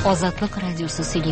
Азатлык радиосы сөйли.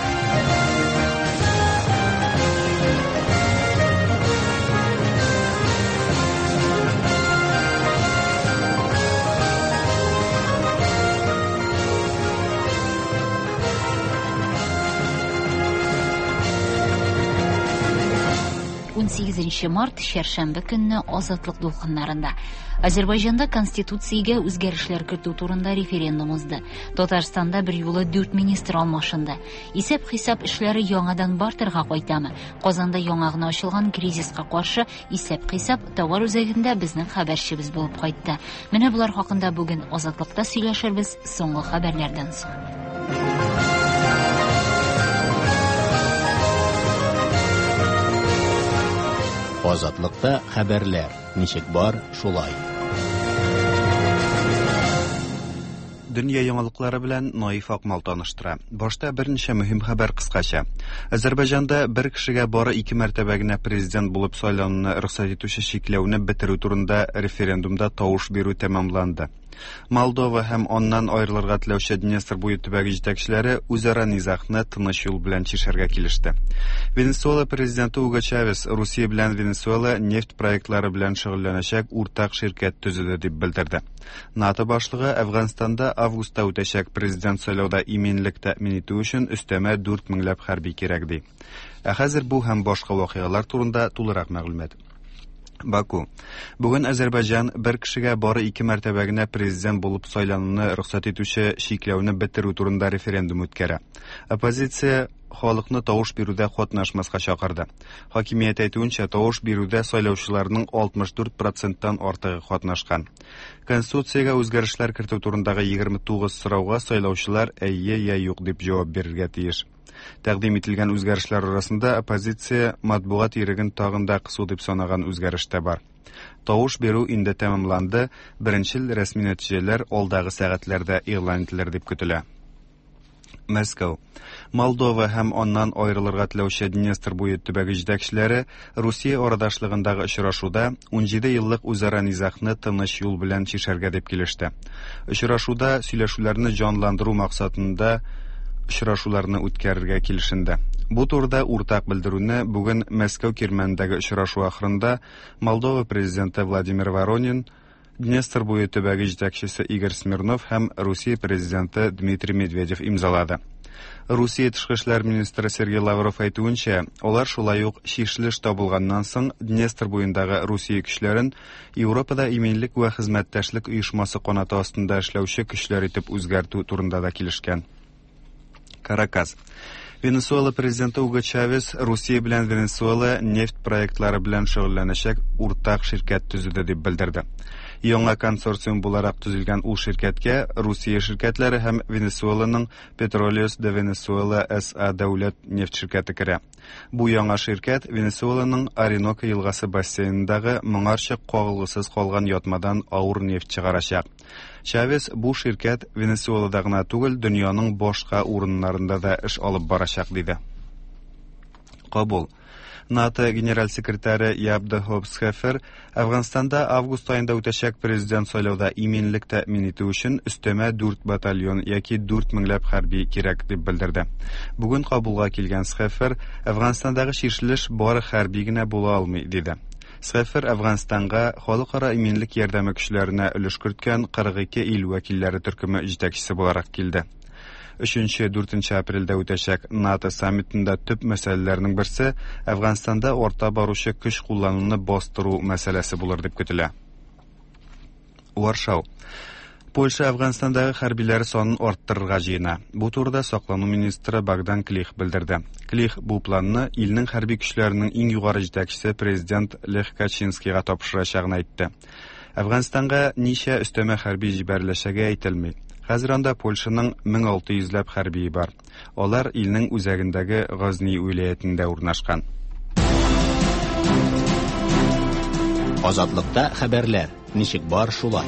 Март шәршәмбе көнне азатлык дулкыннарында Азербайҗанда конституциягә үзгәрешләр кертү турында референдум узды. Татарстанда бер юлы 4 министр алмашынды. Исәп-хисап эшләре яңадан бартырга кайтамы? Казанда яңа гына ачылган кризиска каршы исәп-хисап товар үзәгендә безнең хәбәрчебез булып кайтты. Менә булар хакында бүген азатлыкта сөйләшербез соңгы хәбәрләрдән соң. Азатлыкта хәбәрләр. Ничек бар, шулай. Дөнья яңалыклары белән Наиф Акмал таныштыра. Башта берничә мөһим хәбәр кыскача. Азербайҗанда бер кешегә бары 2 мәртәбә генә президент булып сайлануны рөхсәт итүче чикләүне бетерү турында референдумда тавыш бирү тәмамланды. Молдова һәм аннан аерылырга теләүче Днестр буе төбәге җитәкчеләре үзара низахны тыныч юл белән чишәргә килеште. Венесуэла президенты Уго Чавес Русия белән Венесуэла нефть проектлары белән шөгыльләнәчәк уртак ширкәт төзеде дип белдерде. НАТО башлыгы Әфганстанда августта үтәчәк президент сайлауда иминлек тәэмин итү өчен өстәмә 4 меңләп хәрби кирәк ди. Хәзер бу һәм башка вакыйгалар турында тулырак мәгълүмат. Баку. Бүген Азербайҗан бер кешегә бары 2 мәртәбә генә президент булып сайлануны рөхсәт итүче чикләүне бетерү турында референдум үткәрә. Оппозиция халыкны тавыш бирүдә катнашмаска чакырды. Хакимият әйтүенчә, тавыш бирүдә сайлаучыларның 64%-тан артыгы катнашкан. Конституциягә үзгәрешләр кертү турындагы 29 сорауга сайлаучылар әйе я юк дип җавап бирергә тиеш. Тәкъдим ителгән үзгәрешләр арасында оппозиция матбугат иреген тагында кысу дип санаган үзгәреш тә бар. Тавыш бирү инде тәмамланды, беренчел рәсми нәтиҗәләр алдагы сәгатьләрдә игълан ителер дип көтелә. Москва. Молдова һәм аннан аерылырга теләүче Днестр буе төбәге җитәкчеләре Русия арадашлыгындагы очрашуда 17 еллык үзара низахны тыныч юл белән чишәргә дип килеште. Очрашуда сөйләшүләрне җанландыру максатында очрашуларны үткәрергә килешенде. Бу турыда уртак белдерүне бүген Мәскәү кирмәнендәге очрашу ахырында Молдова президенты Владимир Воронин, Днестр буе төбәге җитәкчесе Игорь Смирнов һәм Русия президенты Дмитрий Медведев имзалады. Русия тышкы эшләр министры Сергей Лавров әйтүенчә, алар шулай ук шишлеш табылганнан соң Днестр буендагы Русия көчләрен Европада иминлек вә хезмәттәшлек оешмасы канаты астында эшләүче көчләр итеп үзгәртү турында да килешкән. Каракас. Венесуэла президенты Уго Чавес Русия белән Венесуэла нефть проектлары белән шөгыльләнәчәк уртак ширкәт төзеде дип белдерде. Яңа консорциум буларак төзелгән ул ширкәткә Русия ширкәтләре һәм Венесуэланың Petróleos de Venezuela S.A. дәүләт нефть ширкәте керә. Бу яңа ширкәт Венесуэланың Орinoco елгасы бассейнындагы моңарчы кагылгысыз калган ятмадан авыр нефть чыгарачак. Чавес бу ширкәт Венесуэлада гына түгел, дөньяның башка урыннарында да эш алып барачак диде. Кабул. НАТО генераль секретаре Ябда Хобсхефер Әфганстанда август айында үтәчәк президент сайлауда иминлек тәэмин итү өчен өстәмә 4 батальон яки 4 меңләп хәрби кирәк дип белдерде. Бүген кабулга килгән Схефер Әфганстандагы шишлеш бары хәрби генә була алмый диде. Схефер Әфганстанга халыкара иминлек ярдәме көчләренә өлеш керткән 42 ил вәкилләре төркеме җитәкчесе буларак килде. 3-4 апрельдә үтәчәк НАТО саммитында төп мәсьәләләрнең берсе Әфганстанда орта баручы көч куллануны бастыру мәсьәләсе булыр дип көтелә. Варшава. Польша Әфганстандагы хәрбиләр санын арттырырга җыена. Бу турыда саклану министры Богдан Клих белдерде. Клих бу планны илнең хәрби көчләренең иң югары җитәкчесе президент Лех Качинскийга тапшырачагын әйтте. Әфганстанга ничә өстәмә хәрби җибәреләчәге әйтелми. Хәзер анда Польшаның 1600ләп хәрби бар. Алар илнең үзәгендәге Газни уилаятендә урнашкан. Азатлыкта хәбәрләр. Ничек бар, шулай.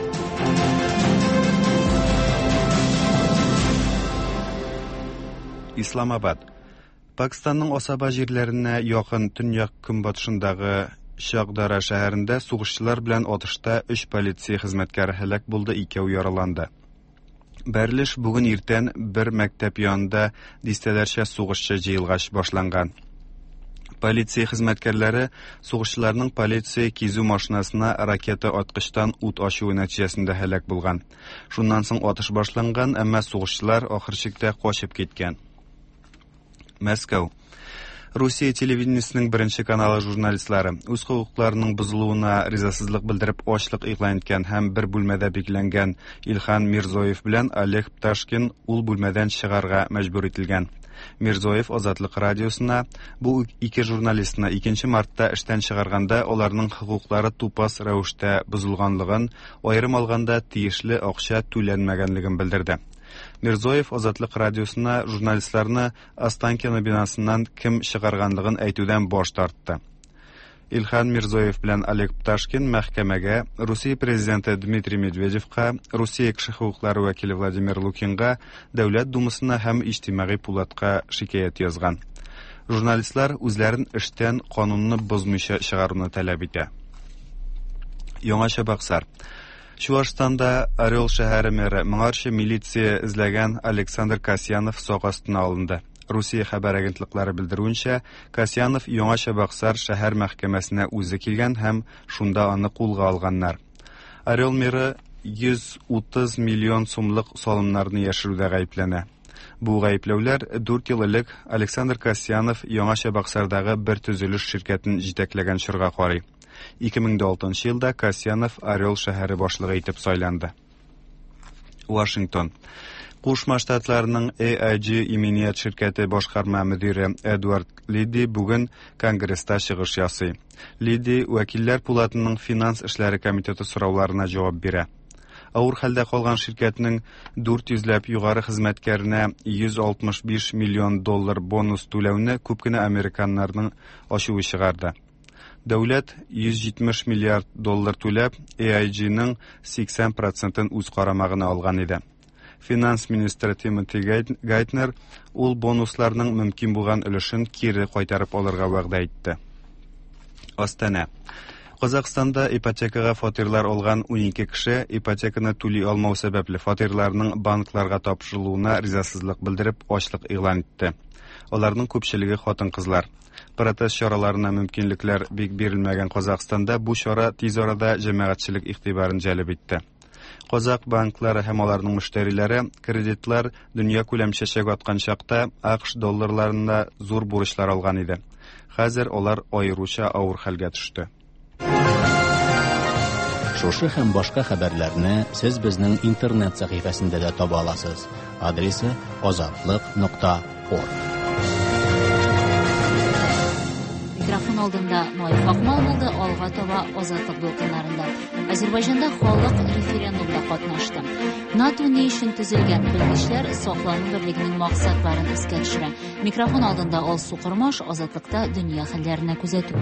Исламабад. Пакистанның Асаба җирләренә якын төньяк көнбатышындагы Шагдара шәһәрендә сугышчылар белән атышта 3 полиция хезмәткәре һәлак булды, 2 яраланды. Бәрелеш бүген иртән бер мәктәп янында дистәләрчә сугышчы җыелгач башланган. Полиция хезмәткәрләре сугышчыларның полиция кизү машинасына ракета аткычтан ут ачуы нәтиҗәсендә һәлак булган. Шуннан соң атыш башланган, әмма сугышчылар ахыр чиктә качып киткән. Мәскәү. Русия телевидениесенең беренче каналы журналистлары үз хокукларының бозылуына ризасызлык белдереп ачлык игълан иткән һәм бер бүлмәдә бикләнгән Илхан Мирзоев белән Олег Пташкин ул бүлмәдән чыгарга мәҗбүр ителгән. Мирзоев Азатлык радиосына бу ике журналистны 2 мартта эштән чыгарганда аларның хокуклары тупас рәвештә бозылганлыгын, аерым алганда тиешле акча түләнмәгәнлеген белдерде. Мирзоев Азатлык радиосына журналистларны Останкино бинасыннан кем чыгарганлыгын әйтүдән баш тартты. Илхан Мирзоев белән Олег Пташкин мәхкәмәгә Русия президенты Дмитрий Медведевка, Русия кеше хокуклары вәкиле Владимир Лукинга, Дәүләт думасына һәм иҗтимагый пулатка шикаят язган. Журналистлар үзләрен эштән канунны бозмыйча чыгаруны таләп итә. Яңача Баксар. Чувашстанда Орел шәһәре мэры моңарчы милиция эзләгән Александр Касьянов сак астына алынды. Русия хәбәр агентлыклары белдерүенчә, Касьянов Яңача Баксар шәһәр мәхкәмәсенә үзе килгән һәм шунда аны кулга алганнар. Орел мэры 130 миллион сумлык салымнарны яшерүдә гаепләнә. Бу гаепләүләр 4 ел элек Александр Касьянов Яңача Баксардагы бер төзелеш ширкәтен җитәкләгән чорга карый. 2006 елда Касьянов Орел шәһәре башлыгы итеп сайланды. Вашингтон. Кушма Штатларының AIG именият ширкәте башкарма мөдире Эдвард Лиди бүген Конгресста чыгыш ясый. Лиди вәкилләр пулатының финанс эшләре комитеты сорауларына җавап бирә. Авыр хәлдә калган ширкәтнең 400ләп югары хезмәткәренә $165 миллион бонус түләүне күп кенә американнарның ачуы чыгарды. Дәүләт $170 миллиард түләп, AIG-ның 80% үз карамагына алган иде. Финанс министры Тимоти Гайтнер ул бонусларның мөмкин булган өлешен кире кайтарып алырга вәгъдә итте. Астана. Казакстанда ипотекага фатирлар алган 12 кеше ипотеканы түли алмау сәбәпле фатирларның банкларга тапшырылуына ризасызлык белдереп ачлык игълан итте. Аларның күпчелеге хатын-кызлар. Протест чараларына мөмкинлекләр бик бирелмәгән Казакстанда бу чара тиз арада җәмәгатьчелек игътибарын җәлеп итте. Казак банклары һәм аларның мөштәриләре кредитлар дөнья күләм чәчәк аткан чакта АКШ долларларында зур бурычлар алган иде. Хәзер алар аеруча авыр хәлгә төште. Шушы һәм башка хәбәрләрне сез безнең интернет сәхифәсендә дә таба аласыз. Адресы azatlyk.org. Микрофон алдында Наиф Акмал булды, алга таба Азатлык дулкыннарында. Азербайҗанда халык референдумда катнашты. NATO Nation төзелгән белгечләр саклану берлегенең максатларын искә төшерә. Микрофон алдында Алсу Кырмаш, Азатлыкта дөнья хәлләренә күзәтү.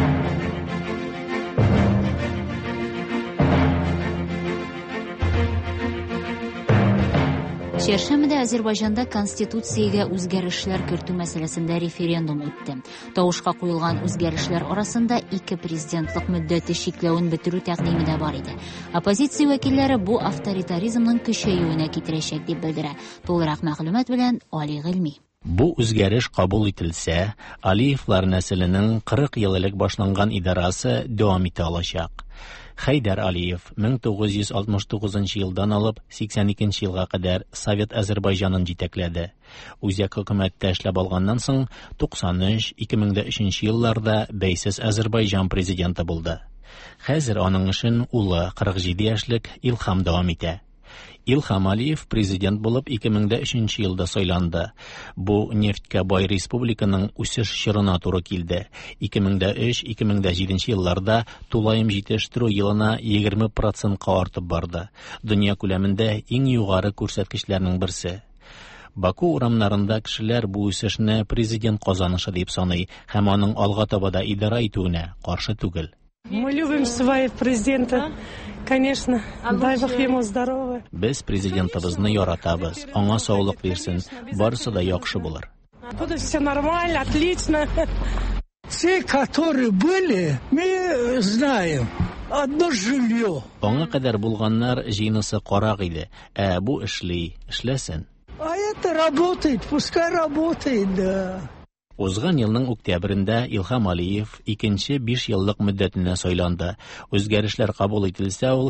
Чәршәмбедә Азербайҗанда конституциягә үзгәрешләр кертү мәсьәләсендә референдум үтте. Тавышка куелган үзгәрешләр арасында 2 президентлык мөддәте чикләвен бетерү тәкъдиме дә бар иде. Оппозиция вәкилләре бу авторитаризмның көчәюенә китерәчәк дип белдерә. Тулырак мәгълүмат белән Али Гыйльми. Бу үзгәреш кабул ителсә, Алиевлар нәселенең 40 ел элек башланган идарасы дәвам итә алачак. Хайдар Алиев 1969 елдан алып 82 елга кадәр Совет Азербайҗанын җитәкләде. Үзәк хөкүмәттә эшләп алганнан соң 93-2003 елларда бәйсез Азербайҗан президенты булды. Хәзер аның эшен улы 47 яшьлек Илхам дәвам итә. Илхам Алиев президент булып 2003 елда сайланды. Бу нефткә бай республиканың үсеш чорына туры килде. 2003-2007 елларда тулаем җитештерү елына 20%-ка артып барды. Дөнья күләмендә иң югары күрсәткечләрнең берсе. Баку урамнарында кешеләр бу үсешне президент казанышы дип саный һәм аның алга табада идара итүенә каршы түгел. Мы любим своего президента, конечно. Дай Бог ему здоровья. Без президентыбызны яратабыз. Аңа саулык бирсен. Барысы да яхшы булыр. Тут все нормально, отлично. Те, которые были, мы знаем. одно жилье. Аңа кадәр булганнар җыйнысы карак иде. Бу эшләсен. А это работает, пускай работает, да. Узган елның октябрендә Илһам Алиев икенче 5 еллык мөддәтенә сайланды. Үзгәрешләр кабул ителсә, ул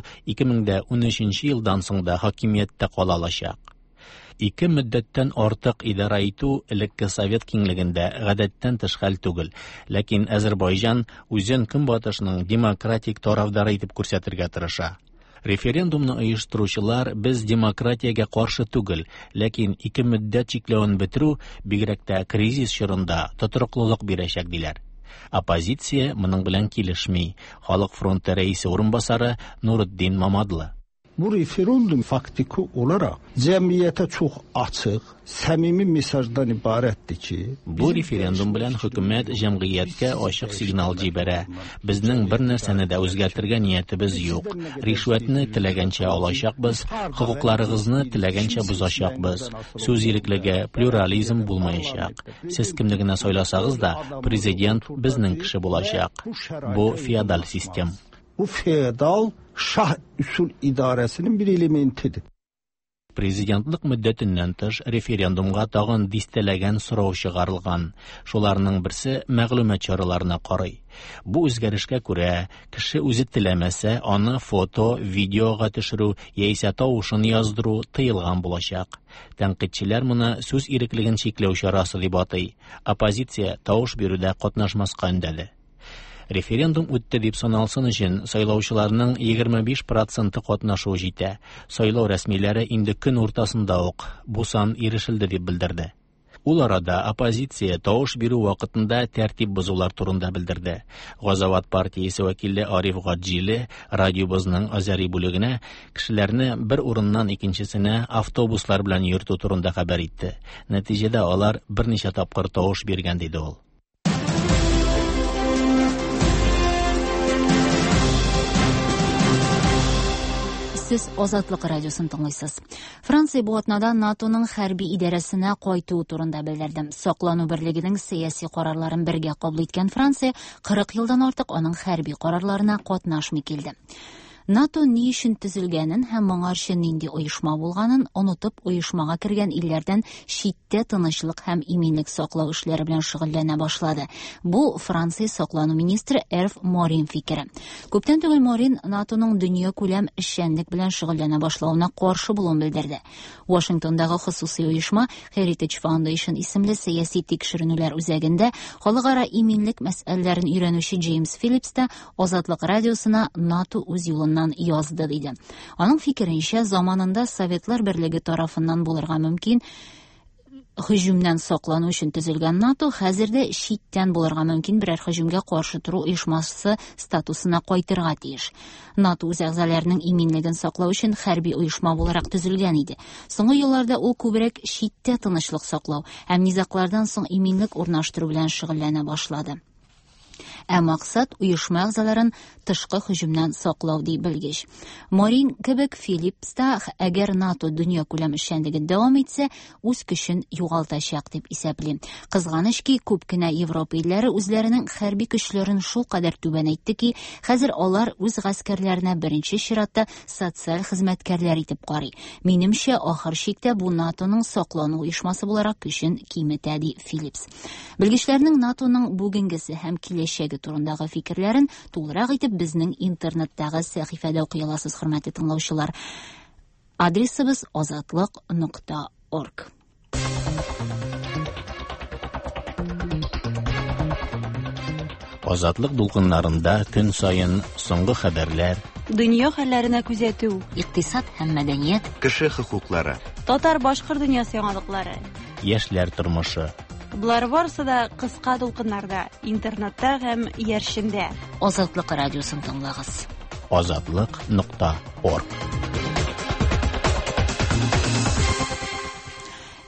2013 елдан соң да хакимияттә кала алачак. 2 мөддәттән артык идара итү элекке совет киңлегендә гадәттән тыш хәл түгел, ләкин Азәрбайҗан үзен көнбатышның демократик тарафдары итеп күрсәтергә тырыша. Референдумны оештыручылар без демократиягә каршы түгел, ләкин 2 мөддәт чикләвен бетерү бигрәк тә кризис чорында тотрыклылык бирәчәк диләр. Оппозиция моның белән килешми. Халык фронты рәисе урынбасары Нуруддин Мамадлы. Bu referandum faktiki olarak cemiyete çok açık, samimi mesajdan ibarettir ki... Bu referendum белән хөкүмәт җәмгыятькә ачык сигнал җибәрә. Безнең бер нәрсәне дә үзгәртергә ниятебез юк. Ришвәтне теләгәнчә алачакбыз, хокукларыгызны теләгәнчә бузачакбыз. Сүз иреклеге, плюрализм булмаячак. Сез кемне генә сайласагыз да, президент безнең кеше булачак. Бу феодал систем. Bu feodal şah üsul idaresinin bir elementidir. Президентлык мөддәтеннән тыш референдумга тагын дистәләгән сорау чыгарылган. Шуларның берсе мәгълүмат чараларына карый. Бу үзгәрешкә күрә, кеше үзе теләмәсә, аны фото, видеога төшерү яисә тавышын яздыру тыелган булачак. Тәнкыйтьчеләр моны сүз иреклеген чикләү чарасы дип атый. Оппозиция тавыш бирүдә катнашмаска өндәде. Референдум үтте дип саналсын өчен сайлаучыларның 25% катнашуы җитә. Сайлау рәсмиләре инде көн уртасында ук бу сан ирешелде дип белдерде. Ул арада оппозиция тавыш бирү вакытында тәртип бозулар турында белдерде. Газават партиясе вәкиле Ариф Гаджили радиобызның Азари бүлегенә кешеләрне бер урыннан икенчесенә автобуслар белән йөртү турында хәбәр итте. Нәтиҗәдә алар берничә тапкыр тавыш биргән диде ул. Сез Азатлык радиосын тыңлыйсыз. Франция бу атнада НАТОның хәрби идарәсенә кайту турында белдерде. Саклану берлегенең сиясәт карарларын бергә кабул иткән Франция 40 елдан артык аның хәрби карарларына катнашмый килде. НАТО ни өчен төзелгәнен һәм моңа өчен нинди оешма булганын онытып, оешмага кергән илләрдән читтә тынычлык һәм иминлек саклау эшләре белән шөгыльләнә башлады. Бу Франция саклану министры Эрф Морин фикере. Күптән түгел Морин НАТОның дөнья күләм эшчәнлек белән шөгыльләнә башлауына каршы булуын белдерде. Вашингтондагы хосусый оешма Heritage Foundation исемле сәяси тикшеренүләр үзәгендә халыкара иминлек мәсьәләләрен өйрәнүче Джеймс Филлипс та Азатлык радиосына НАТО үз юлын язды диде. Аның фикеренчә, заманында Советлар Берлеге тарафыннан булырга мөмкин һөҗүмнән саклану өчен төзелгән НАТО хәзердә читтән булырга мөмкин берәр һөҗүмгә каршы туру оешмасы статусына кайтырга тиеш. НАТО үз әгъзаларының иминлеген саклау өчен хәрби оешма буларак төзелгән иде. Соңгы елларда ул күбрәк читтә тынычлык саклау һәм низаклардан соң иминлек урнаштыру белән шөгыльләнә башлады. Максат оешма әгъзаларын тышкы һөҗүмнән саклау ди белгеч. Морин кебек Филлипс та әгәр НАТО дөнья күләм эшчәнлеге дәвам итсә, үз көчен югалтачак дип исәпли. Кызганыч ки, күп кенә Европа илләре үзләренең хәрби көчләрен шул кадәр түбән әйтте ки, хәзер алар үз гаскәрләренә беренче чиратта социаль хезмәткәрләр итеп карый. Минемчә, ахыр чиктә бу НАТОның саклану оешмасы буларак көчен киметә ди Филлипс. Белгечләрнең НАТОның бүгенгесе һәм киләчәге турындагы фикерләрен тулырак итеп безнең интернеттагы сәхифәдә укый аласыз, хөрмәтле тыңлаучылар. Адресыбыз azatlyk.org. Азатлык дулкыннарында көн сайын соңгы хәбәрләр, дөнья хәлләренә күзәтү, икътисад һәм мәдәният, кеше хокуклары, татар-башкорт дөньясы яңалыклары, яшьләр тормышы. Булар барысы да кыска дулкыннарда, интернетта һәм яршендә. Азатлык радиосын тыңлагыз. azatlyk.org.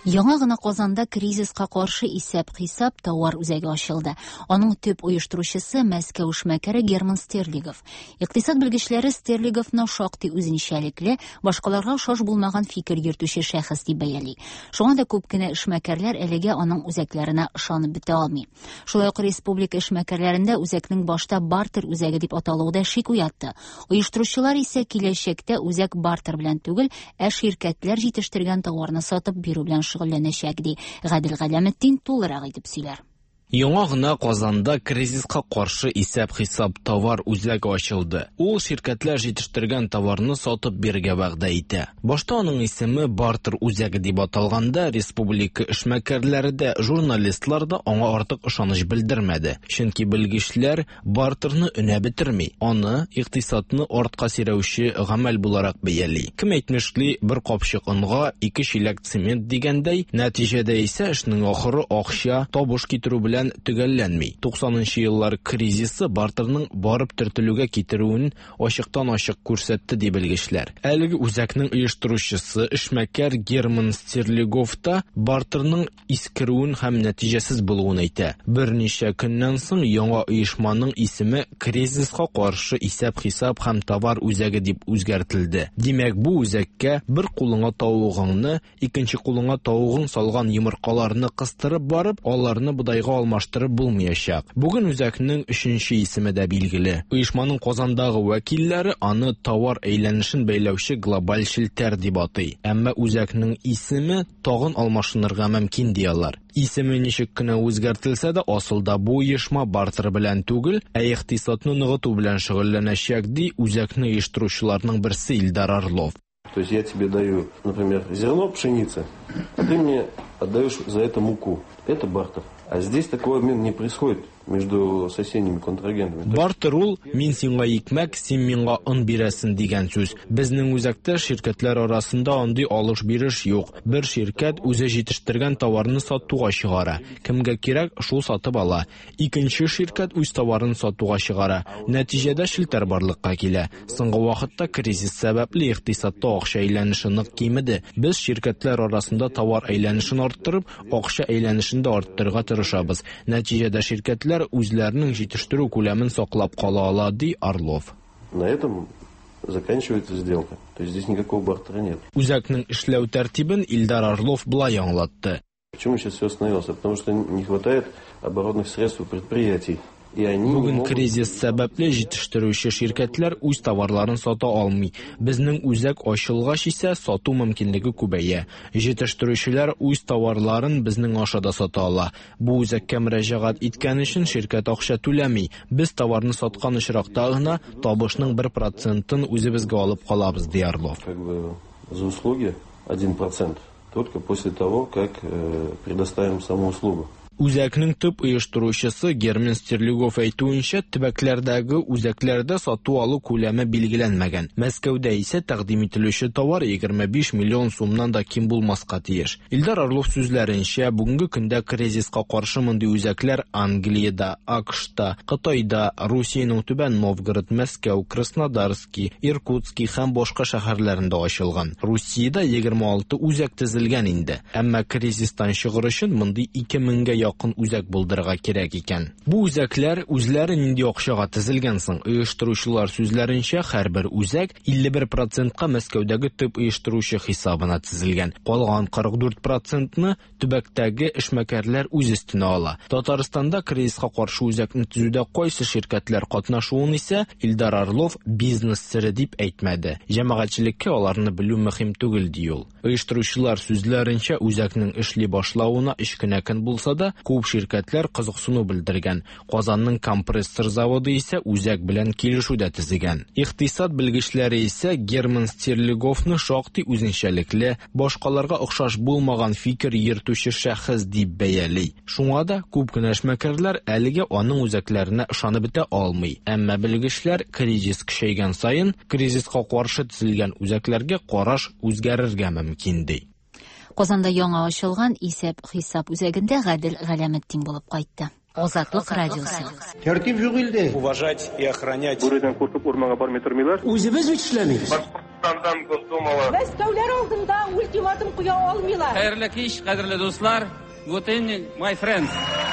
Яңа гына Казанда кризиска каршы исәп-хисап товар үзәге ачылды. Аның төп оештыручысы Мәскәү эшмәкәре Герман Стерлигов. Икътисад белгечләре Стерлиговны шактый үзенчәлекле, башкаларга охшаш булмаган фикер йөртүче шәхес дип бәяли. Шуңа да күп кенә эшмәкәрләр әлегә аның үзәкләренә ышанып бетә алмый. Шулай ук республика эшмәкәрләрендә үзәкнең башта бартер үзәге дип аталуы да шик уятты. Оештыручылар исә киләчәктә үзәк бартер белән түгел, ширкәтләр җитештергән товарны сатып бирү белән шөгыльләнәчәк ди. Гадел Галәметдин тулырак итеп сөйләр. Яңа гына Казанда кризиска каршы исәп-хисап товар үзәге ачылды. Ул ширкәтләр җитештергән товарны сатып бирергә вәгъдә итә. Башта аның исеме бартер үзәге дип аталганда, республика эшмәкәрләре дә, журналистлар да аңа артык ышаныч белдермәде. Чөнки белгечләр бартерны өнә бетерми, аны икътисадны артка сирәүче гамәл буларак бәяли. Кем әйтмешли, бер капчык онга 2 чиләк цемент дигәндәй, нәтиҗәдә исә эшнең ахыры акча, табыш китерү белән төгәлләнми. 90-нчы еллар кризисы бартерның барып төртелүгә китерүен ачыктан-ачык күрсәтте ди белгечләр. Әлеге үзәкнең оештыручысы эшмәкәр Герман Стерлигов та бартерның искерүен һәм нәтиҗәсез булуын әйтә. Берничә көннән соң яңа оешманың исеме кризиска каршы исәп-хисап һәм товар үзәге дип үзгәртелде. Димәк, бу үзәккә бер кулыңа тавыгыңны, икенче кулыңа тавыгың салган йомыркаларны кыстырып барып, аларны будайга алмаштырып булмаячак. Бүген үзәкнең 3нче исеме дә билгеле. Оешманың Казандагы вәкилләре аны товар әйләнешен бәйләүче глобаль челтәр дип атый. Әмма үзәкнең исеме тагын алмашынырга мөмкин диялар. Исеме ничек кенә үзгәртелсә дә, асылда бу оешма бартер белән түгел, икътисадны ныгыту белән шөгыльләнәчәк ди үзәкне оештыручыларның берсе Илдар Орлов. То есть я тебе даю, например, зерно пшеницы, а ты мне отдаешь за это муку. Это бартер. А здесь такой обмен не происходит между соседними контрагентами. Бартер ул мин сиңа икмәк, син миңа ын бирәсен дигән сүз. Безнең үзәктә ширкәтләр арасында андый алыш-биреш юк. Бер ширкәт үзе җитештергән товарны сатуга чыгара. Кемгә кирәк, шул сатып ала. Икенче ширкәт үз товарын сатуга чыгара. Нәтиҗәдә челтәр барлыкка килә. Соңгы вакытта кризис сәбәпле икътисадта акча әйләнеше нык кимеде. Без ширкәтләр арасында товар әйләнешен арттырып, акча әйләнешен дә арттырырга тырышабыз. Нәтиҗәдә ширкәтләр үзләренең җитештерү күләмен саклап кала ала ди Орлов. На этом заканчивается сделка. То есть здесь никакого бартера нет. Үзәкнең эшләү тәртибен Илдар Орлов булай аңлатты. Почему сейчас все остановилось? Потому что не хватает оборотных средств у предприятий. Бүген кризис сәбәпле җитештерүче ширкәтләр үз товарларын сата алмый. Безнең үзәк ачылгач исә сату мөмкинлеге күбәя. Җитештерүчеләр үз товарларын безнең ашада сата ала. Бу үзәккә мөрәҗәгать иткән өчен ширкәт акча түләми. Без товарны саткан очракта гына табышның 1%-ын үзебезгә алып калабыз ди Орлов. За услуги 1%, только после того, как предоставим саму услугу. Үзәкнең төп оештыручысы Герман Стерлигов әйтүенчә, төбәкләрдәге үзәкләрдә сату алу күләме билгеләнмәгән. Мәскәүдә исә тәкъдим ителүче товар 25 миллион сумнан да ким булмаска тиеш. Илдар Орлов сүзләренчә, бүгенге көндә кризиска каршы мондый үзәкләр Англиядә, АКШта, Кытайда, Русиянең Түбән Новгород, Мәскәү, Краснодарский, Иркутский һәм башка шәһәрләрендә ачылган. Русиядә 26 үзәк төзелгән инде. Әмма кризистан чыгыр өчен мондый 2000-гә якын үзәк булдырырга кирәк икән. Бу үзәкләр үзләре нинди акчага төзелгән соң? Оештыручылар сүзләренчә, һәрбер үзәк 51%-ка Мәскәүдәге төп оештыручы хисабына төзелгән. Калган 44%-ны төбәктәге эшмәкәрләр үз өстенә ала. Татарстанда кризиска каршы үзәкне төзүдә кайсы ширкәтләр катнашуын исә Илдар Орлов бизнес сире дип әйтмәде. Җәмәгатьчелеккә аларны белү мөһим түгел ди ул. Оештыручылар сүзләренчә, үзәкнең эшли башлавына 3 көннән көн булса да, күп ширкәтләр кызыксыну белдергән. Казанның компрессор заводы исә үзәк белән килешүдә төзегән. Икътисад белгечләре исә Герман Стерлиговны шактый үзенчәлекле, башкаларга охшаш булмаган фикер йөртүче шәхес дип бәяли. Шуңа да күп кенә эшмәкәрләр әлегә аның үзәкләренә ышанып бетә алмый. Әмма белгечләр кризис көчәйгән саен кризиска каршы төзелгән үзәкләргә караш үзгәрергә мөмкин ди. Казанда яңа ачылган исәп-хисап үзәгендә Гадел Галәметдин булып кайтты. Азатлык радиосы. Тәртип юк илдә. Уважать и охранять. Бүредән куркып урманга бармый тормыйлар. Үзебез эшләмибез. Мәскәүләр алдында ультиматум куя алмыйлар. Хәерле кич, кадерле дуслар. Good evening, my friends.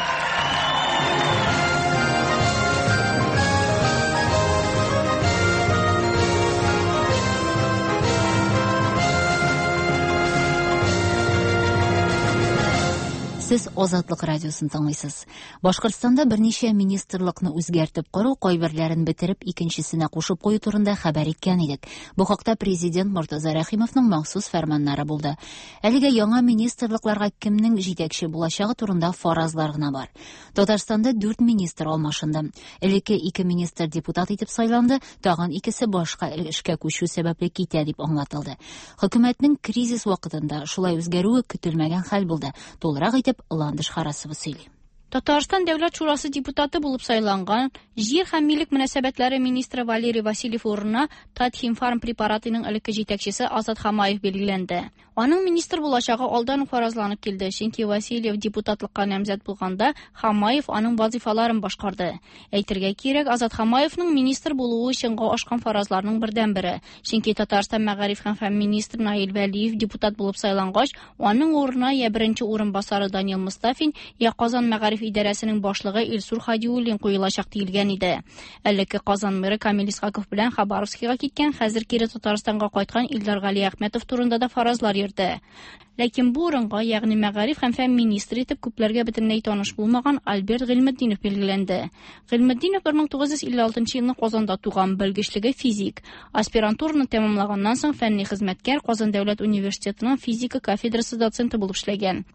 Сез Азатлык радиосын тыңлыйсыз. Башкортстанда берничә министрлыкны үзгәртеп кору, кайберләрен бетереп, икенчесенә кушып кую турында хәбәр иткән идек. Бу хакта президент Муртаза Рәхимовның махсус фәрманнары булды. Әлегә яңа министрлыкларга кемнең җитәкче булачагы турында фаразлар гына бар. Татарстанда 4 министр алмашынды. Элекке 2 министр депутат итеп сайланды, тагын икесе башка эшкә күчү сәбәпле китә дип аңлатылды. Хөкүмәтнең кризис вакытында шулай үзгәрүе көтелмәгән хәл булды. Толырак итеп Ландыш Харасова сөйли. Татарстан Дәүләт шурасы депутаты булып сайланган җир һәм милек мөнәсәбәтләре министры Валерий Васильев урынына Татхимфарм препаратының элекке җитәкчесе Азат Хамаев билгеләнде. Аның министр булачагы алдан ук фаразланып килде, чөнки Васильев депутатлыкка намзәт булганда Хамаев аның вазифаларын башкарды. Әйтергә кирәк, Азат Хамаевның министр булуы чынга ашкан фаразларның бердән-бире, чөнки Татарстан мәгариф һәм фән министры Наил Вәлиев депутат булып сайлангач, аның урынына я беренче урынбасары Данил Мустафин, я Казан мәгариф идарәсенең башлыгы Илсур Хадиуллин куелачак диелгән иде. Элекке Казан мэры Камил Исхаков белән Хабаровскига киткән, хәзер кире Татарстанга кайткан Илдар Гали Әхмәтов турында да фаразлар йөрде. Ләкин бу урынга, ягъни мәгариф һәм фән министры итеп күпләргә бөтенләй таныш булмаган Альберт Гыйльметдинов билгеләнде. Гыйльметдинов 1956 елны Казанда туган, белгечлеге физик. Аспирантураны тәмамлаганнан соң фәнни хезмәткәр, Казан дәүләт университетының физика кафедрасы доценты булып эшләгән.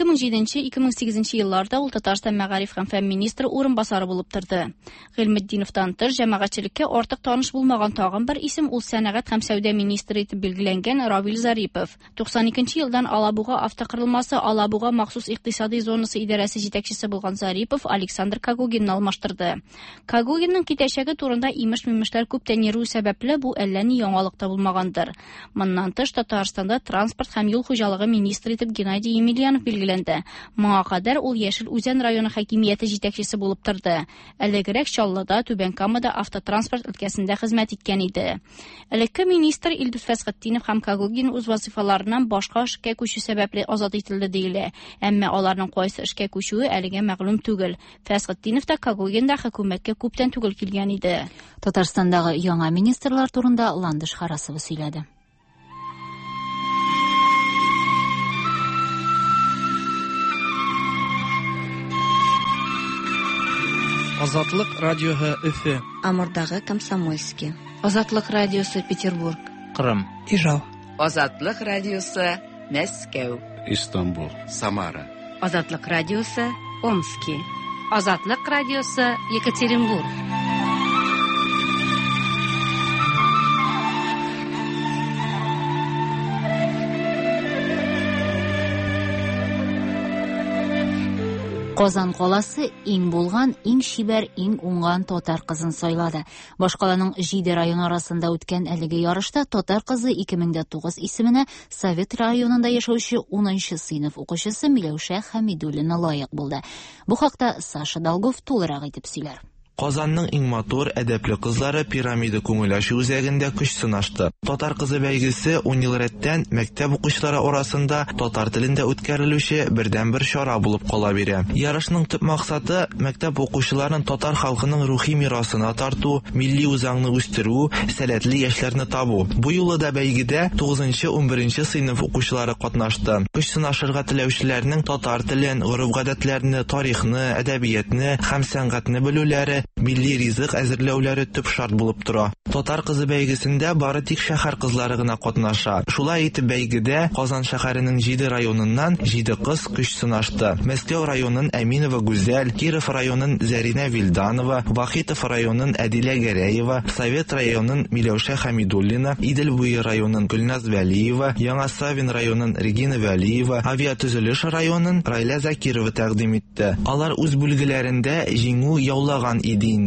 2007-2008 елларда ул Татарстан мәгариф һәм фән министры урынбасары булып торды. Гыйльметдиновтан тыш җәмәгатьчелеккә артык таныш булмаган тагын бер исем ул сәнәгать һәм сәүдә министры итеп билгеләнгән Равил Зарипов. 92 елдан Алабуга автокырылмасы, Алабуга махсус икътисади зонасы идарәсе җитәкчесе булган Зарипов Александр Кагугинны алмаштырды. Кагугинның китәчәге турында имеш-мимешләр күптән йөрү сәбәпле бу әллә ни яңалык та булмагандыр. Моннан тыш Татарстанда транспорт һәм юл хуҗалыгы министры итеп Геннадий Емельянов билгеләнде. Моңа кадәр ул Яшел Үзән районы хакимияте җитәкчесе булып торды. Элегрәк Чаллыда, Түбән Камада автотранспорт өлкәсендә хезмәт иткән иде. Элекке министр Илдус Фәсхетдинов һәм Кагугин үз вазифаларыннан башка эшкә күчү сәбәпле азат ителде диелә. Әмма аларның кайсы эшкә күчүе әлегә мәгълүм түгел. Фәсхетдинов та Кагугин да хөкүмәткә күптән түгел килгән иде. Татарстандагы яңа министрлар турында Ландыш Харасова сөйләде. Азатлык радиоһы Өфе. Амурдагы Комсомольский. Азатлык радиосы Петербург. Кырым. Ижау. Азатлык радиосы Мәскәү. Истанбул. Самара. Азатлык радиосы Омский. Азатлык радиосы Екатеринбург. Казан каласы иң булган, иң шибәр, иң уңган татар кызын сайлады. Башкаланың 7 район арасында үткән әлеге ярышта татар кызы 2009 исеменә Совет районында яшәүче 10нчы сыйныф укучысы Миләүшә Хәмидуллина лаек булды. Бу хакта Саша Долгов тулырак итеп сөйләр. Казанның иң матур, әдәпле кызлары пирамида күңеләшү үзәгендә көч сынашты. Татар кызы бәйгесе 10 ел рәттән мәктәп укучылары арасында татар телендә үткәрелүче бердән-бер чара булып кала бирә. Ярышның төп максаты мәктәп укучыларын татар халкының рухи мирасына тарту, милли үзаңны үстерү, сәләтле яшьләрне табу. Бу юлы да бәйгедә 9-11 сыйныф укучылары катнашты. Көч сынашырга теләүчеләрнең татар телен, гореф-гадәтләрне, тарихны, әдәбиятны һәм сәнгатьне белүләре, милли ризык әзерләүләре төп шарт булып тора. Татар кызы бәйгесендә бары тик шәһәр кызлары гына катнаша. Шулай итеп бәйгедә Казан шәһәренең 7 районыннан 7 кыз көч сынашты. Мәскәү районын Әминова Гүзәл, Киров районын Зәринә Вилданова, Вахитов районын Әдилә Гәрәева, Совет районын Миләүшә Хәмидуллина, Идел буе районын Гөлназ Вәлиева, Яңа Савин районын Регина Вәлиева, Авиатөзелеш районын Райла Закирова тәкъдим итте. Алар үз бүлгеләрендә җиңү яулаган иде инде.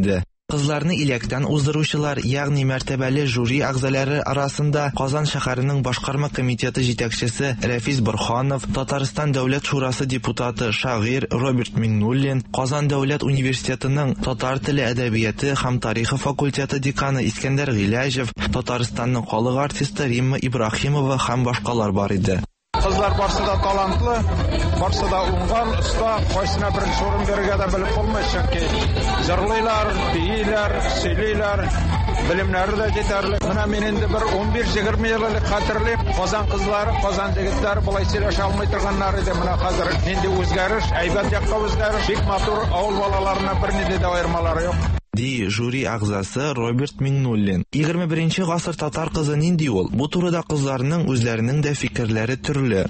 Кызларны иләктән уздыручылар, ягъни мәртәбәле жюри әгъзалары арасында Казан шәһәренең башкарма комитеты җитәкчесе Рәфис Борханов, Татарстан дәүләт шурасы депутаты шагыйрь Роберт Миңнуллин, Казан дәүләт университетының татар теле әдәбияты һәм тарихы факультеты деканы Искәндәр Гыйләҗев, Татарстанның халык артисты Римма Ибраһимова һәм башкалар бар иде. Кызлар барсы да талантлы, барсы да уңган, оста, кайсына беренче урын бирергә дә белеп булмый, чөнки җырлыйлар, бийләр, сөйлиләр, белемнәре дә җитәрлек. Менә мин инде бер 11-20 ел элек хәтерлим, Казан кызлары, Казан егетләре булай сөйләшә алмый торганнар иде. Менә хәзер нинди үзгәреш, әйбәт якка үзгәреш, бик матур авыл балаларына бернинди дә аермалары юк. Ди жюри әгъзасы Роберт Миңнуллин. 21 гасыр татар кызы нинди ул? Бу турыда кызларның үзләренең дә фикерләре төрле.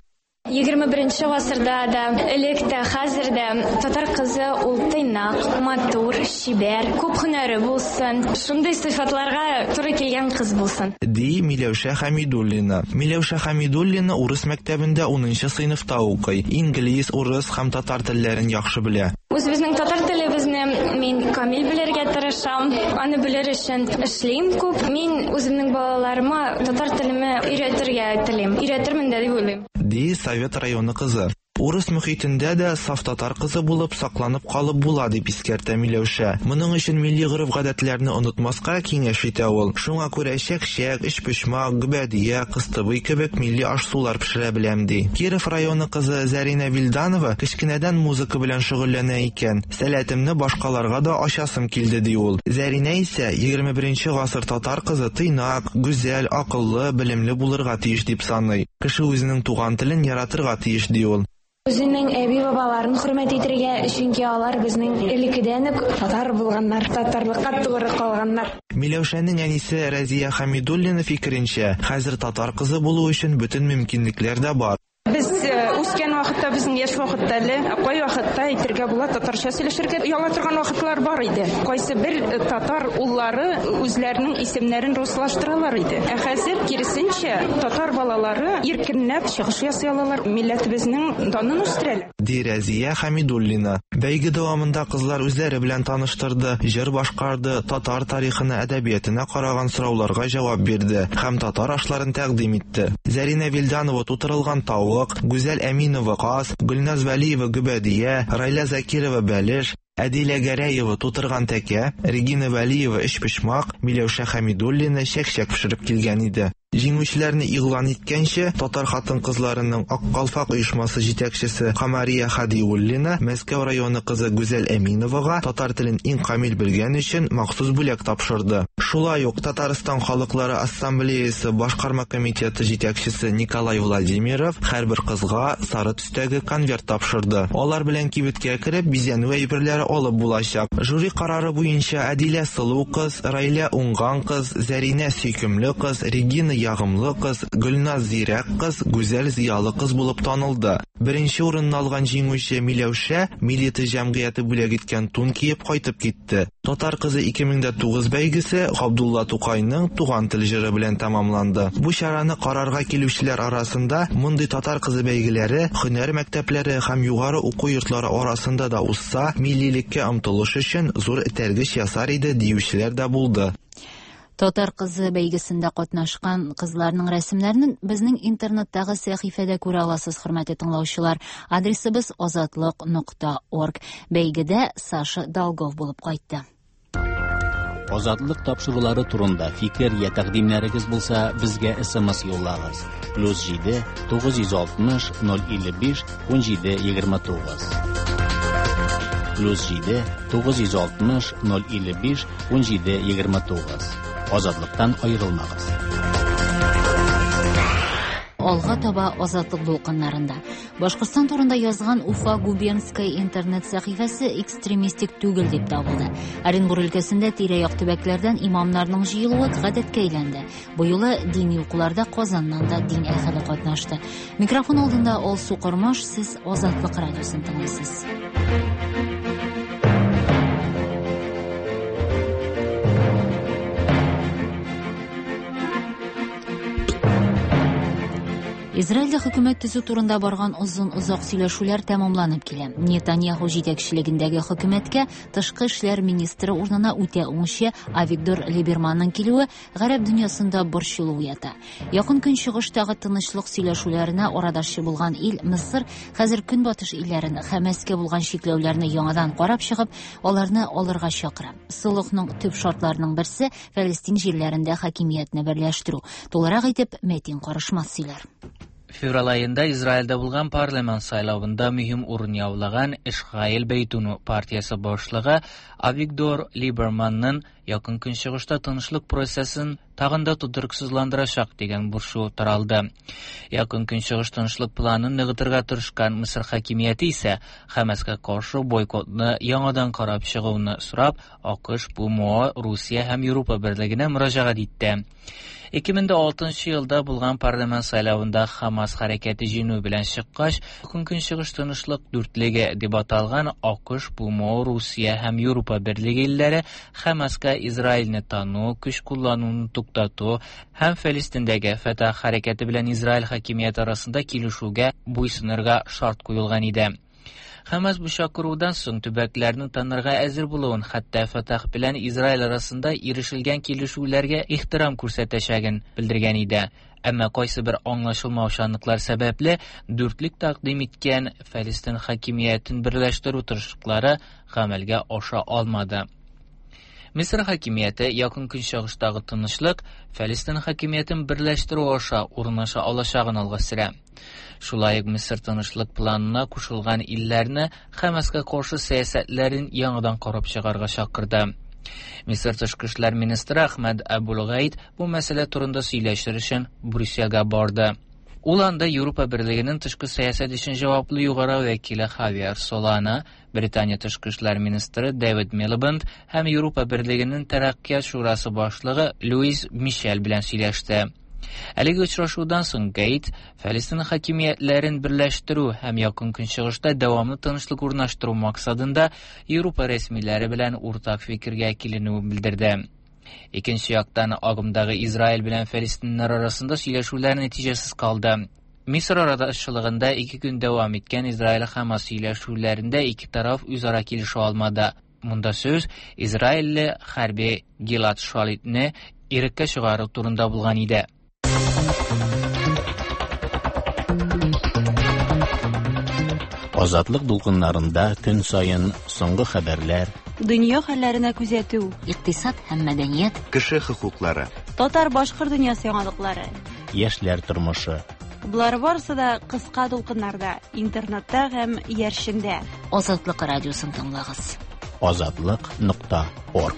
21 гасырда да, элек тә, хәзер дә татар кызы ул тыйнак, матур, шибәр, күп һөнәре булсын, шундый сыйфатларга туры килгән кыз булсын. Ди Миләүшә Хәмидуллина. Миләүшә Хәмидуллина урыс мәктәбендә 10нчы сыйныфта укый. Инглиз, урыс һәм татар телләрен яхшы белә. Үзебезнең татар телебезне мин камил белергә тырышам, аны белер өчен эшлим күп. Мин үземнең балаларыма татар телеме өйрәтергә телим. Өйрәтермен дә дип уйлыйм. Ди Совет районы кызы. Урыс мөхитендә дә саф татар кызы булып сакланып калып була дип искәртә Миләүшә. Моның өчен милли гореф-гадәтләрне онытмаска киңәш итә ул. Шуңа күрә чәкчәк, эчпешмак, гүбәдия, кыстыбый кебек милли аш-сулар пешерә беләм ди. Киров районы кызы Зарина Вилданова кечкенәдән музыка белән шөгыльләнә икән. Сәләтемне башкаларга да ачасым килде ди ул. Зарина исә 21 гасыр татар кызы тыйнак, гүзәл, акыллы, белемле булырга тиеш дип саный. Кеше үзенең туган телен яратырга тиеш ди ул. Үзенең әби-бабаларын хөрмәт итәргә, чөнки алар безнең элеккедән үк татар булганнар, татарлыкка тугры калганнар. Миләүшәнең әнисе Разия Хәмидуллина фикеренчә, хәзер татар кызы булу өчен бөтен мөмкинлекләр дә бар. Без үскән вакытта, безнең яшь вакытта әле, кай вакытта әйтергә була, татарча сөйләшергә яла торган вакытлар бар иде. Кайсы бер татар уллары үзләренең исемнәрен руслаштыралар иде. Ә хәзер киресенчә татар балалары иркенләп чыгыш ясый алалар, милләтебезнең данын үстерәләр. Ди Разия Хәмидуллина. Бәйге дәвамында кызлар үзләре белән таныштырды, җыр башкарды, татар тарихына, әдәбиятына караган сорауларга җавап бирде һәм татар ашларын тәкъдим итте. Зарина Вилданова тутырылган тавык, Гүзәл Әминова каз, Гөлназ Вәлиева гүбәдия, Райла Закирова бәлеш, Әдилә Гәрәева тутырган тәкә, Регина Вәлиева эчпешмак, Миләүшә Хәмидуллина чәкчәк пешереп килгән иде. Җиңүчеләрне игълан иткәнче, татар хатын-кызларының Ак калфак оешмасы җитәкчесе Камария Хадиуллина Мәскәү районы кызы Гүзәл Әминовага татар телен иң камил белгән өчен махсус бүләк тапшырды. Шулай ук Татарстан халыклары ассамблеясы башкарма комитеты җитәкчесе Николай Владимиров һәрбер кызга сары төстәге конверт тапшырды. Алар белән кибеткә кереп бизәнү әйберләре алып булачак. Жюри карары буенча Әдилә сылу кыз, Райля уңган кыз, Зәринә сөйкемле кыз, Регина ягымлы кыз, Гөлназ зирәк кыз, Гүзәл зиялы кыз булып танылды. Беренче урынны алган җиңүче Миләүшә милләте җәмгыяте бүләк иткән тун киеп кайтып китте. Татар кызы 2009 бәйгесе Габдулла Тукайның туган тел җыры белән тәмамланды. Бу чараны карарга килүчеләр арасында мондый татар кызы бәйгеләре һөнәр мәктәпләре һәм югары уку йортлары арасында да узса, милливеккә омтылыш өчен зур этәргеч ясар иде диючеләр дә булды. Татар кызы бәйгесендә катнашкан кызларның рәсемнәрен безнең интернеттагы сәхифәдә күрә аласыз, хөрмәтле тыңлаучылар. Адресыбыз azatlык.org. Бәйгедә Саша Долгов булып кайтты. Азатлык тапшырулары турында фикер я тәкъдимнәрегез булса, безгә SMS юллагыз. +7 960 055 1729. +7 960 055 1729. Азатлыктан аерылмагыз. Алга таба азатлык дулкыннарында. Башкортстан турында язган Уфа Губернская интернет сәхифәсе экстремистик түгел дип табылды. Оренбур өлкәсендә тирә-як төбәкләрдән имамнарның җыелуы гадәткә әйләнде. Бу юлы дини укуларда Казаннан да дин әһеле катнашты. Микрофон алдында Алсу Кормаш, сез Азатлык радиосын тыңлыйсыз. Израильдә хөкүмәт төзү турында барган озак сөйләшүләр тәмамланып килә. Нетаньяху җитәкчелегендәге хөкүмәткә тышкы эшләр министры урынына үтә уңышлы Авигдор Либерманның килүе гарәп дөньясында борчылу уята. Якын көнчыгыштагы тынычлык сөйләшүләренә арадашчы булган ил Мисыр хәзер көнбатыш илләрен Хәмәскә булган шикләүләрне яңадан карап чыгып, аларны алырга чакыра. Сулыкның төп шартларының берсе Фәлестин җирләрендә хакимиятне берләштерү. Тулырак итеп Мәтин Карышмас сөйләр. Февраль айында Израильдә булган парламент сайлавында мөһим урын яулаган Ишгаил Бейтуну партиясе башлыгы Авигдор Либерманның якын көнчыгышта тынычлык процессын тагын да тудырыксызландырачак дигән бурчу таралды. Якын көнчыгыш тынычлык планын ныгытырга тырышкан Мисыр хакимияте исә Хәмәскә каршы бойкотны яңадан карап чыгуны сорап, АКШ, БМО, Русия һәм Европа берлегенә мөрәҗәгать итте. 2006 елда булган парламент сайлавында Хамас хәрәкәте җиңү белән чыккач, көнчыгыш тынычлык дүртлеге дип аталган АКШ, БМО, Русия һәм Европа берлеге илләре Хамаска Израильне тану, көч куллануны туктату һәм Фәлестиндәге Фатах хәрәкәте белән Израиль хакимияте арасында килешүгә буйсынырга шарт куелган иде. Хамас бу чакырудан соң төбәкләрнең танырга әзер булуын, хәтта Фатах белән Израиль арасында ирешелгән килешүләргә ихтирам күрсәтәчәген белдергән иде. Әмма кайсы бер аңлашылмаучанлыклар сәбәпле дүртлек тәкъдим иткән Фәлестин хакимиятен берләштерү тырышлыклары гамәлгә аша алмады. Мисыр хакимияте якын көнчыгыштагы тынычлык Фәлестин хакимиятен берләштерү аша урнаша алачагын алга сөрә. Шулай ук Мисыр тынычлык планына кушылган илләрне Хәмәскә каршы сәясәтләрен яңадан карап чыгарга чакырды. Мисыр тышкы эшләр министры Ахмад Абул-Гайд бу мәсьәлә турында сөйләшер өчен Брюссельгә барды. Ул анда Европа берлегенең тышкы сәясәт өчен җаваплы югары вәкиле Хавиер Солана, Британия тышкы эшләр министры Дэвид Милибанд һәм Европа берлегенең тәрәккыят шурасы башлыгы Луис Мишель белән сөйләште. Әлеге очрашудан соң Гайд Фәлестин хакимиятләрен берләштерү һәм якын көнчыгышта дәвамлы тынычлык урнаштыру максатында Европа рәсмиләре белән уртак фикергә киленүен белдерде. Икенче яктан агымдагы Израиль белән Фәлестиннәр арасында сөйләшүләр нәтиҗәсез калды. Мисыр арадашлыгында 2 көн дәвам иткән Израиль-Хамас сөйләшүләрендә ике тараф үзара килешә алмады. Монда сүз Израильле хәрби Гилад Шалитне иреккә чыгару турында булган иде. Азатлык дулкыннарында көн сайын соңгы хәбәрләр, дөнья хәлләренә күзәтү, икътисад һәм мәдәният, кеше хокуклары, татар-башкорт дөньясы яңалыклары, яшьләр тормышы. Булар барысы да кыска дулкыннарда, интернетта һәм яршендә. Азатлык радиосын тыңлагыз. Azatlyk.org.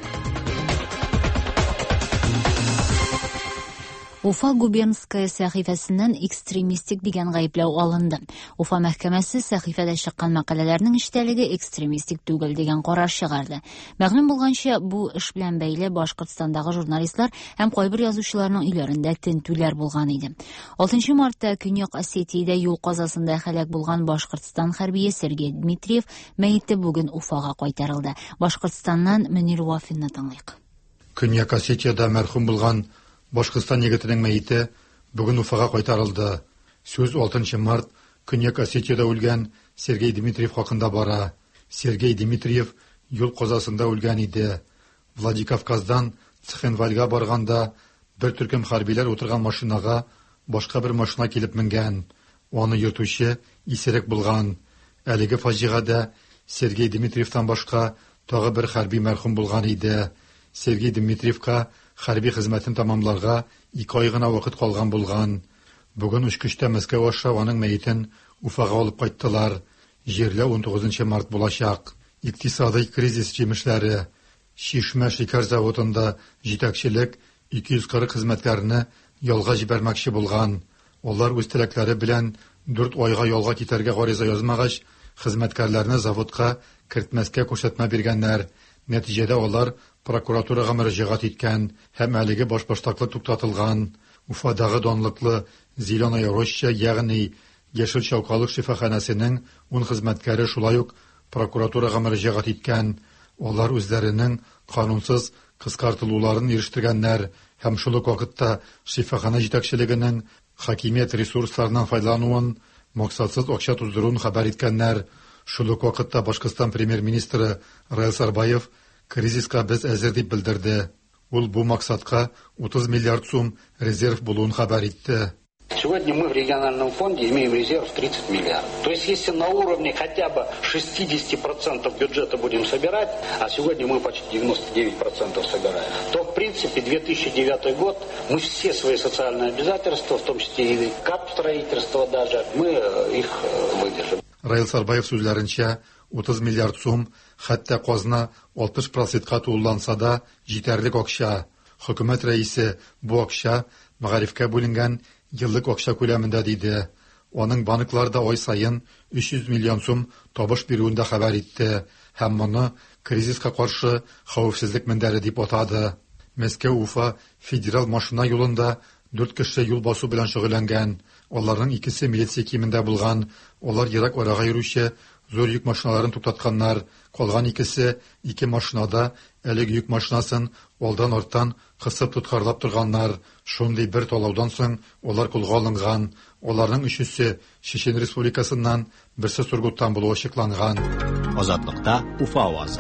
Уфа губернская сәхифәсеннән экстремистик дигән гаепләү алынды. Уфа мәхкәмәсе сәхифәдә чыккан мәкаләләрнең эчтәлеге экстремистик түгел дигән карар чыгарды. Мәгълүм булганча, бу эш белән бәйле Башкортстандагы журналистлар һәм кайбер язучыларның өйләрендә тентүләр булган иде. 6 мартта Көньяк Осетиядә юл казасында һәлак булган Башкортстан хәрбие Сергей Дмитриев мәете бүген Уфага кайтарылды. Башкортстаннан Мөнир Вафинны тыңлыйк. Көньяк Осетиядә мәрхүм булган Башкортстан егетенең мәете бүген Уфага кайтарылды. Сүз 6 март Көньяк Осетиядә үлгән Сергей Дмитриев хакында бара. Сергей Дмитриев юл казасында үлгән иде. Владикавказдан Цхенвальга барганда бер төркем хәрбиләр утырган машинага башка бер машина килеп менгән. Аны йөртүче исерек булган. Әлеге фаҗигадә Сергей Дмитриевтан башка тагы бер хәрби мәрхүм булган иде. Сергей Дмитриевка хәрби хезмәтен тамамларга 2 ай гына вакыт калган булган. Бүген үчкүчтә Мәскәү аша аның мәетен Уфага алып кайттылар. Җирләү 19 март булачак. Икътисади кризис җимешләре. Шишмә шикәр заводында җитәкчелек 240 хезмәткәрне ялга җибәрмәкче булган. Алар үз теләкләре белән 4 айга ялга китәргә гариза язмагач, хезмәткәрләрне заводка кертмәскә күрсәтмә биргәннәр. Нәтиҗәдә алар прокуратурага мөрәҗәгать иткән һәм әлеге башбаштаклык туктатылган. Уфадагы данлыклы Зеленая Роща, ягъни Яшел Чалкалык шифаханәсенең 10 хезмәткәре шулай ук прокуратурага мөрәҗәгать иткән. Алар үзләренең канунсыз кыскартылуларын ирештергәннәр һәм шул ук вакытта шифахана җитәкчелегенең хакимият ресурсларынан файдалануын, максатсыз акча туздыруын хәбәр иткәннәр. Шул ук вакытта Башкортстан премьер-министры Раил Сарбаев кризиска без әзер дип белдерде. Ул бу максатка 30 миллиард сум резерв булуын хәбәр итте. Сегодня мы в региональном фонде имеем резерв 30 миллиардов. То есть, если на уровне хотя бы 60% бюджета будем собирать, а сегодня мы почти 99% собираем, то, в принципе, 2009 год мы все свои социальные обязательства, в том числе и КАП строительства даже, мы их выдержим. Раил Сарбаев сүзләренчә, 30 миллиард сум, хәтта казна 60%-ка тулланса да, җитәрлек акча. Хөкүмәт рәисе бу акча мәгарифкә бүленгән еллык акча күләмендә диде. Аның банкларда ай сайын 300 миллион сум табыш бирүендә хәбәр итте. Һәм моны кризиска каршы хәвефсезлек мендәре дип атады. Мәскәү-Уфа федераль машина юлында 4 кеше юл басу белән шөгыльләнгән. Аларның икесе милиция киемендә булган. Алар ерак арага йөрүче зур йөк машиналарын туктатканнар. Калган икесе ике машинада әлеге йөк машинасын алдан-арттан кысып тоткарлап торганнар. Шундый бер талаудан соң алар кулга алынган. Аларның өчесе Чечен Республикасыннан, берсе Сургуттан булуы ачыкланган. Азатлыкта Уфа авазы.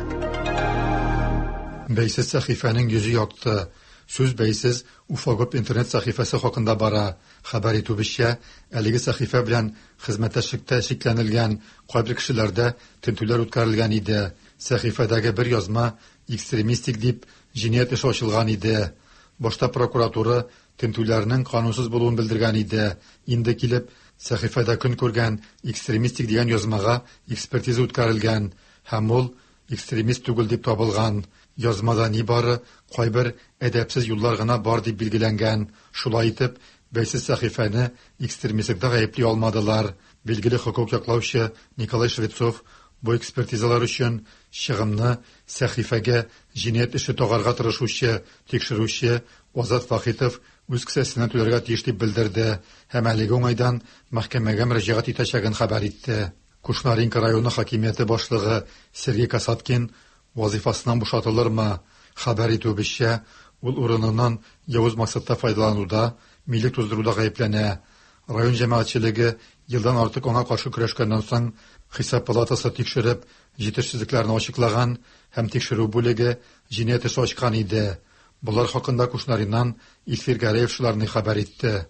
Бәйсез сәхифәнең йөзе якты. Сүз бәйсез Уфагоп интернет сәхифәсе хакында бара. Хәбәр итүебезчә, әлеге сәхифә белән хезмәттәшлеккә шикләнелгән кайбер кешеләрдә тентүләр үткәрелгән иде. Сәхифәдәге бер язма экстремистик дип җинаять эше ачылган иде. Башта прокуратура тентүләрнең канунсыз булуын белдергән иде. Инде килеп, сәхифәдә көн күргән экстремистик дигән язмага экспертиза үткәрелгән һәм ул экстремист түгел дип табылган. Язмада ни бары кайбер әдәпсез юллар гына бар дип билгеләнгән. Шулай итеп, бәйсез сәхифәне экстремистлыкта гаепли алмадылар. Билгеле хокук яклаучы Николай Швецов бу экспертизалар өчен чыгымны сәхифәгә җинаять эше тагарга тырышучы тикшерүче Азат Фахитов үз кесәсеннән түләргә тиеш дип белдерде һәм әлеге уңайдан мәхкәмәгә мөрәҗәгать итәчәген хәбәр итте. Кушнаренко районы хакимияте башлыгы Сергей Касаткин вазифасыннан бушатылырмы? Хәбәр итүебезчә, ул урыныннан явыз максатта файдалануда, милек туздыруда гаепләнә. Район җәмәгатьчелеге елдан артык аңа каршы көрәшкәннән соң Хисап палатасы тикшереп, җитешсезлекләрне ачыклаган һәм тикшерү бүлеге җинаять эше ачкан иде. Булар хакында Кушнариннан Илфир Гәрәев шуларны хәбәр итте.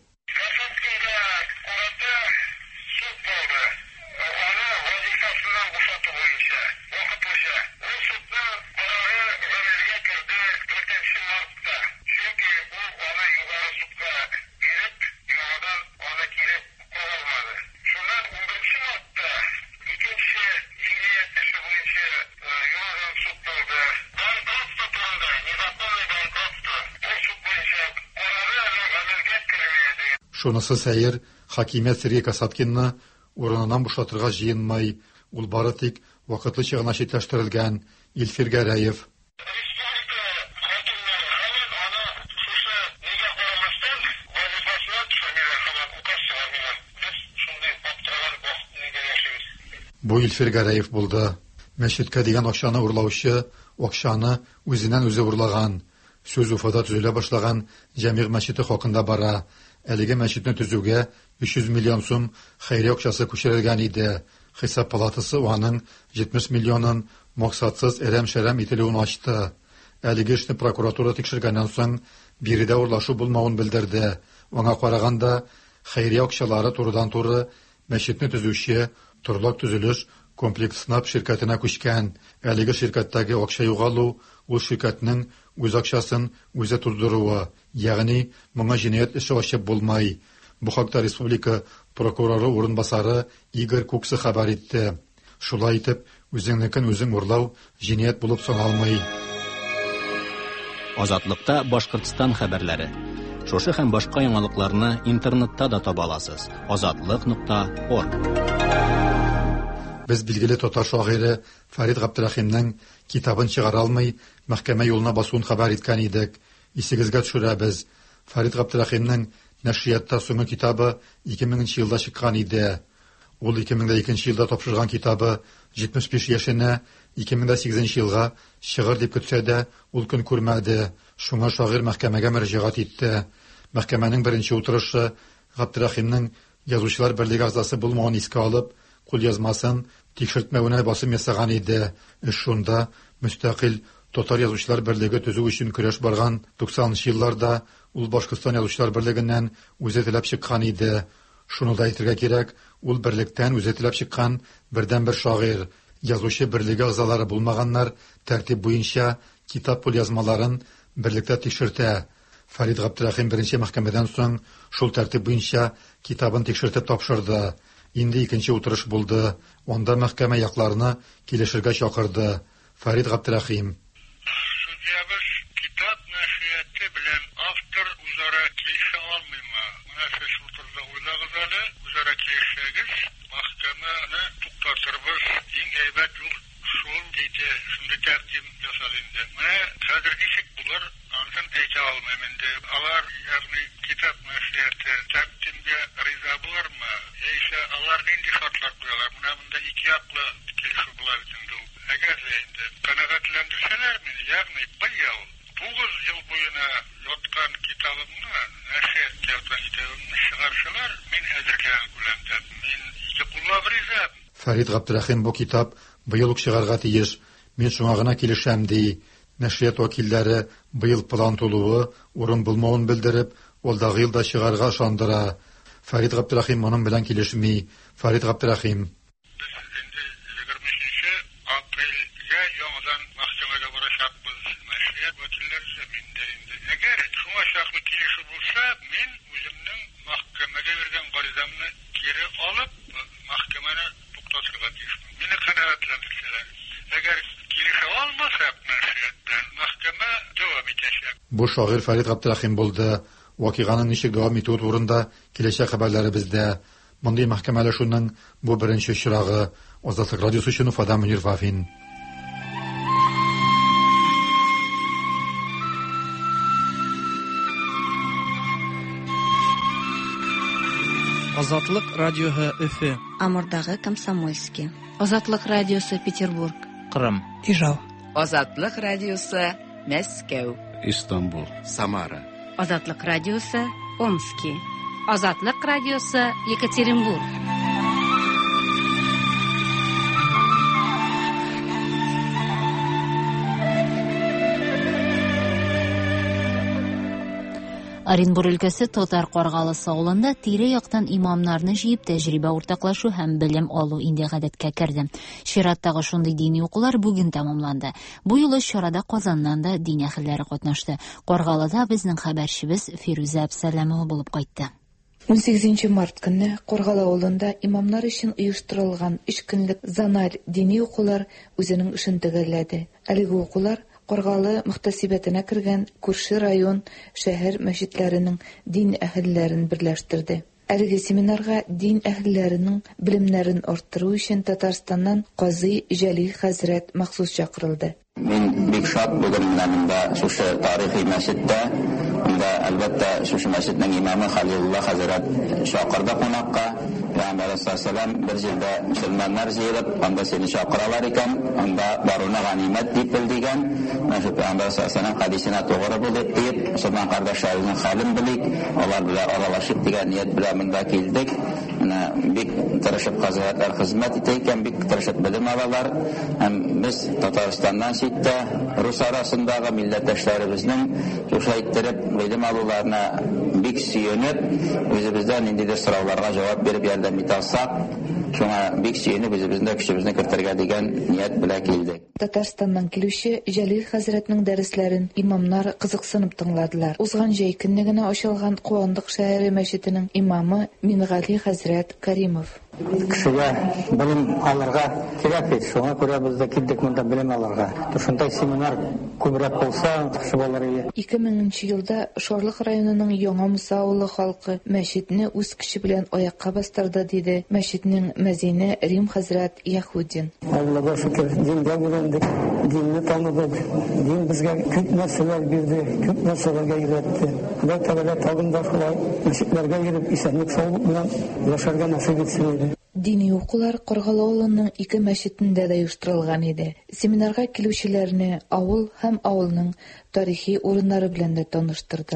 Шунысы сәер, хакимият Сергей Касаткинны урынынан бушатырга җыенмай, ул бары тик вакытлыча гына читләштерелгән. Илфир Гәрәев. Бу Илфир Гәрәев булды. Мәчеткә дигән акчаны урлаучы, акчаны үзеннән үзе урлаган. Сүз Уфада төзелә башлаган Җәмигъ мәчете хакында бара. Әлеге мәчетне төзүгә 300 миллион сум хәйрия акчасы күчерелгән иде. Хисап палатасы аның 70 миллионын максатсыз әрәм-шәрәм ителүен ачты. Әлеге эшне прокуратура тикшергәннән соң биредә урлашу булмавын белдерде. Аңа караганда хәйрия акчалары турыдан-туры мәчетне төзүче Торлак төзелеш комплекс СНАП ширкәтенә күчкән. Әлеге ширкәттәге акча югалу ул ширкәтнең үз акчасын үзе туздыруы, ягъни моңа җинаять эше ачып булмай. Бу хакта республика прокуроры урынбасары Игорь Куксы хәбәр итте. Шулай итеп, үзеңнекен үзең урлау җинаять булып саналмый. Азатлыкта Башкортстан хәбәрләре. Шушы һәм башка яңалыкларны интернетта да таба аласыз. azatlyk.org. Без билгеле татар шагыйре Фарид Габдрахимның китабын чыгара алмый, мәхкәмә юлына басуын хәбәр иткән идек. Исегезгә төшерәбез. Фарид Габдрахимның нәшриятта соңгы китабы 2000 елда чыккан иде. Ул 2002 елда тапшырган китабы 75 яшенә 2008 елга чыгыр дип көтсә дә, ул көн күрмәде. Шуңа шагыйрь мәхкәмәгә мөрәҗәгать итте. Мәхкәмәнең беренче утырышы Габдрахимның Язучылар берлеге әгъзасы булмаган искә алып, кулъязмасын тикшертмәвенә басым ясаган иде. Шунда мөстәкыйль Татар Язучылар берлеге төзү өчен көрәш барган 90нчы елларда ул Башкортстан Язучылар берлегеннән үзе теләп чыккан иде. Шуны да әйтергә кирәк, ул берлектән үзе теләп чыккан бердән-бер шагыйрь. Язучы берлеге әгъзалары булмаганнар тәртип буенча китап кулъязмаларын берлектә тикшертә. Фарид Габдрахим беренче мәхкәмәдән соң шул тәртип буенча китабын тикшертеп тапшырды. Инде икенче утырыш булды. Онда мәхкәмә якларны килешергә чакырды. Фарид Габдрахим. Судьябыз китап нәшрияты белән автор үзара килешә алмыймы? Менә сез утырда уйлагыз әле, үзара килешсәгез, мәхкәмәне туктатырбыз. Иң әйбәт юл шул диде. Шундый тәртип ясалынды. Менә хәзер ничек булыр? Аны әйтә алмыйм инде. Алар, ягъни китап нәшрияты тәртибгә риза булырмы? Яисә алар нинди шартлар куялар? Менә монда ике яклы килешү була бит инде. Әгәр инде канәгатьләндерсәләр мине, ягъни быел 9 ел буена яткан китабымны нәшриятка яткан китабымны чыгарсалар, мин әзерләгән күләмдә мин ике куллап риза. Фарид Габдрахим бу китап быел ук чыгарга тиеш. Мин шуңа гына килешәм ди. Нәшрият вәкилләре быел план тулуы, урын булмавын белдереп, алдагы елда чыгарга ышандыра. Фарид Габдрахим моның белән килешми. Фарид Габдрахим. Бу шагыйрь Фарид Габдрахим булды. Вакыйганың ничек дәвам итүе турында киләчәк хәбәрләре бездә. Мондый мәхкәмәләшүнең бу беренче очрагы. Азатлык радиосы өчен Уфадан Мөнир Вафин. Азатлык радиоһы Өфе. Амурдагы Комсомольский. Азатлык радиосы Петербург. Кырым. Ижау. Азатлык радиосы Мәскәү. Истанбул. Самара. Азатлык радиосы Омский. Азатлык радиосы Екатеринбург. Оренбур өлкәсе Татар Каргалысы авылында тирә-яктан имамнарны җыеп тәҗрибә уртаклашу һәм белем алу инде гадәткә керде. Чираттагы шундый дини укулар бүген тәмамланды. Бу юлы чарада Казаннан да дин әһелләре катнашты. Каргалыда безнең хәбәрчебез Фирүзә Әбсәләмова булып кайтты. 18 март көнне Каргалы авылында имамнар өчен оештырылган 3 көнлек занар дини укулар үзенең эшен төгәлләде. Әлеге укулар Каргалы мөхтәсибәтенә кергән күрше район шәһәр мәчетләренең дин әһелләрен берләштерде. Әлеге семинарга дин әһелләренең белемнәрен арттыру өчен Татарстаннан Казый Җәлил хәзрәт махсус чакырылды. Мин бик шат бүген монда шушы тарихи мәчеттә, монда әлбәттә шушы мәчетнең имамы Халилулла хәзрәт чакырды кунакка. Пәйгамбәр саллаллаһу бер җирдә мөселманнар җыелып, анда сине чакыралар икән, анда баруны ганимәт дип белдигән. Мәшһүр Пәйгамбәр саллаллаһу хадисенә тугры булып дип, мөселман кардәшләрнең хәлен белик, алар белән аралашып дигән ният белән монда килдек. Менә бик тырышып хәзрәтләр хезмәт итә икән, бик тырышып белем алалар. Һәм без Татарстаннан ситтә рус арасындагы милләттәшләребезнең шушы иттереп белем алуларына бик сөенеп, үзебездән ниндидер сорауларга җавап биреп ярдәм итә алсак, шуңа бик сөенеп үзебезнең көчебезне кертергә дигән ният белән килдек. Татарстаннан килүче Җәлил хәзрәтнең дәресләрен имамнар кызыксынып тыңладылар. Узган җәй көнне генә ачылган Куандык шәһәре мәчетенең имамы Мингали хәзрәт Кәримов. Кешегә белем алырга кирәк бит. Шуңа күрә без дә килдек монда белем алырга. Шундай семинар күбрәк булса, яхшы булыр иде. 2000 елда Шарлык районының Яңа Муса авылы халкы мәчетне үз көче белән аякка бастырды, диде мәчетнең мәзине Рим хәзрәт Яһудин. Аллага шөкер, дингә бирелдек, динне таныдык. Дин безгә күп нәрсәләр бирде, күп нәрсәләргә өйрәтте. Алла Тәгалә тагында шулай мәчетләргә йөреп исәнлек саулык белән яшәргә насыйп итсен. Дини укулар Каргалы авылының 2 мәчетендә дә оештырылган иде. Семинарга килүчеләрне авыл һәм авылның тарихи урыннары белән дә таныштырдылар.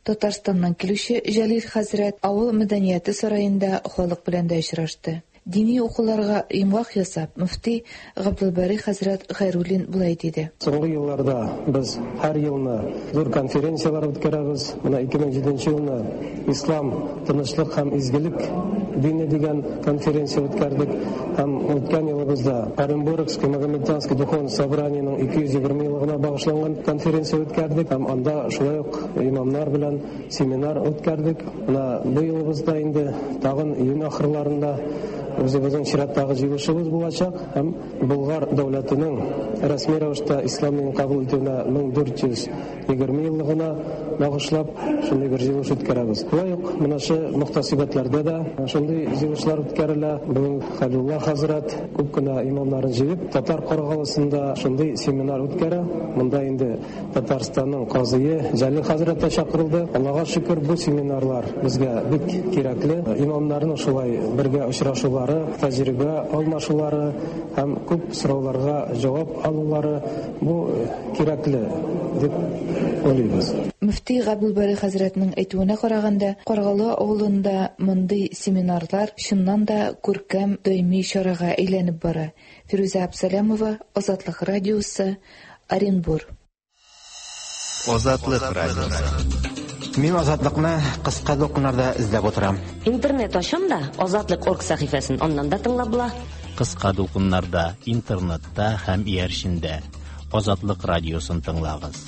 Татарстаннан килүче Җәлил хәзрәт авыл мәдәнияте сараенда халык белән дә очрашты. Дини укуларга имгак ясап, мөфти Габдулбари хәзрәт Гайруллин булай диде. Соңгы елларда без һәр елны зур конференциялар үткәрәбез. Менә 2007 елны Ислам, тынычлык һәм изгелек дине дигән конференция үткәрдек. Һәм үткән елыбызда Оренбургский Магометанский духовный собраниенең 220 еллыгына багышланган конференция үткәрдек. Һәм анда шулай ук имамнар белән семинар үткәрдек. Менә бу елыбызда инде тагын июнь ахырларында Үзебезнең чираттагы җыелышыбыз булачак һәм Болгар дәүләтенең рәсми рәвештә исламны кабул итүенә 1420 еллыгына багышлап шундый бер җыелыш үткәрәбез. Шулай ук монышы мөхтәсибәтләрдә дә шундый җыелышлар үткәрелә. Бүген Халилулла хәзрәт күп кенә имамнарын җыеп Татар каргалысында шундый семинар үткәрә. Монда инде Татарстанның казые Җәлил хәзрәт тә чакырылды. Аллага шөкер, бу семинарлар безгә бик кирәкле. Имамнарның шулай бергә очрашулары, тәҗрибә алмашулары һәм күп сорауларга җавап алулары бу кирәкле дип уйлыйбыз. Мөфти Габдулбари хәзрәтнең әйтүенә караганда, Каргалы авылында мондый семинарлар чыннан да күркәм даими чарага әйләнеп бара. Фируза Абсалямова, Азатлык радиосы, Оренбур. Азатлык радиосы. Мин азатлыкны кыска докумнарда эзләп утырам. Интернет ачам да Азатлык.org сәхифәсен аннан да тыңлап була. Кыска докумнарда, интернетта һәм ияршиндә Азатлык радиосын тыңлагыз.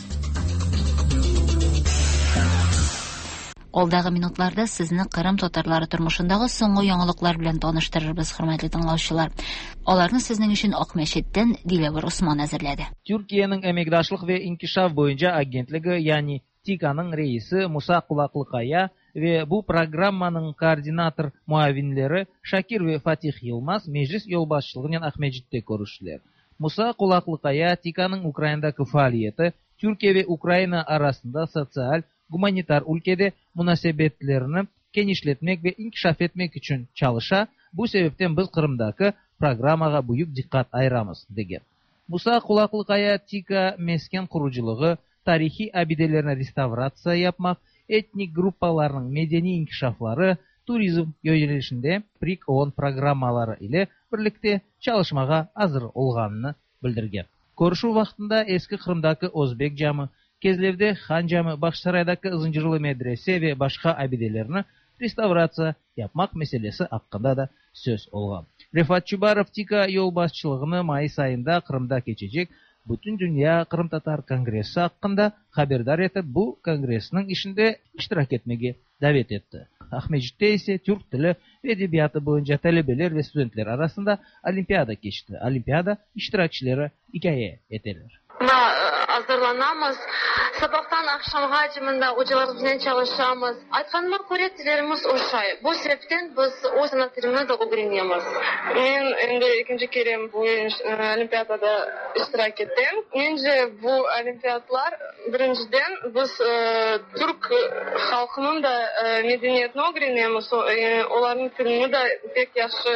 Алдагы минутларда сезне Кырым татарлары тормышындагы соңгы яңалыклар белән таныштырырбыз, хөрмәтле тыңлаучылар. Аларны сезнең өчен Акмәчеттән Диләвер Усман әзерләде. Türkiye'nin Emekdaşlık ve İnkişaf boyunca agentligi, yani TİKA'nın reisi Musa Kulaklıkaya ve bu programmanın koordinator muavinleri Şakir ve Fatih Yılmaz meclis yol başçılığından Ahmetçik'te görüştüler. Musa Kulaklıkaya TİKA'nın Ukrayna'daki faaliyeti, Türkiye ve Ukrayna arasında sosyal, humanitar ülkede münasebetlerini genişletmek ve inkişaf etmek için çalışa, bu sebepten biz Kırım'daki programaga büyük dikkat ayıramız degan. Musa Kulaklıkaya TİKA mesken kuruculuğu, tarihi abidelerini restavratsiya yapmak, etnik gruppalarının medeni inkişafları, turizm yönelişinde PRIK-10 programmaları ile birlikte çalışmaga hazır olganını bildirgen. Görüşü vaxtında eski Kırım'daki Özbek camı, Kezlev'de Han camı, Başsaray'daki Zıncırlı medrese ve başka abidelerini restavratsiya yapmak meselesi hakkında da söz olgan. Refat Çubarov TİKA yol başçılığını Mayıs ayında Kırım'da geçecek. Bütün Dünya Kırım Tatar Kongresi hakkında haberdar etip bu kongresinin işinde iştirak etmeye davet etti. Ahmetçik'te ise Türk dili ve edebiyatı boyunca talebeler ve studentler arasında olimpiyada geçti. Olimpiyada iştirakçıları hikaye eterler. Hazırlanamız. Sabahtan akşamga ciminde hocalarımızla çalışamız. Aytkanıma göre dilerimiz oşay. Bu sebepten biz o sanat dilimini de öğreniyoruz. Ben endi ikinci kere bu olimpiyadada iştirak ettim. Bence bu olimpiyatlar birinciden biz Türk halkının da medeniyetini öğreniyoruz. Onların dilini de pek yaxşı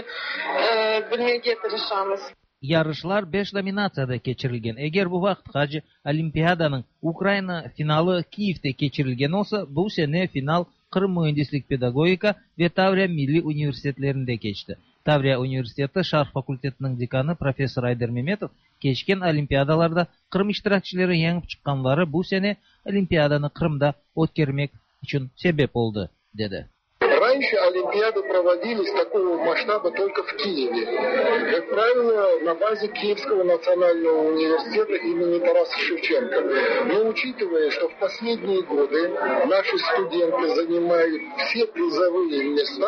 bilmeye çalışamız. Yarışlar 5 nominatsiyada keçirilgan. Eğer bu vaqtgacha Olimpiadanın Ukrayna finali Kiyev'de keçirilgan olsa, bu sene final Kırım Mühendislik Pedagogika ve Tavriya Milli Üniversitetlerinde geçti. Tavriya Üniversiteti Şark Fakültetining dekani Profesör Aydar Mehmetov keçken olimpiyadalarda Kırım iştirakçıları yengip çıkanları bu sene olimpiyadani Kırım'da o'tkazmak için sebep oldu, dedi. Раньше Олимпиады проводились такого масштаба только в Киеве. Как правило, на базе Киевского национального университета имени Тараса Шевченко. Но учитывая, что в последние годы наши студенты занимают все призовые места,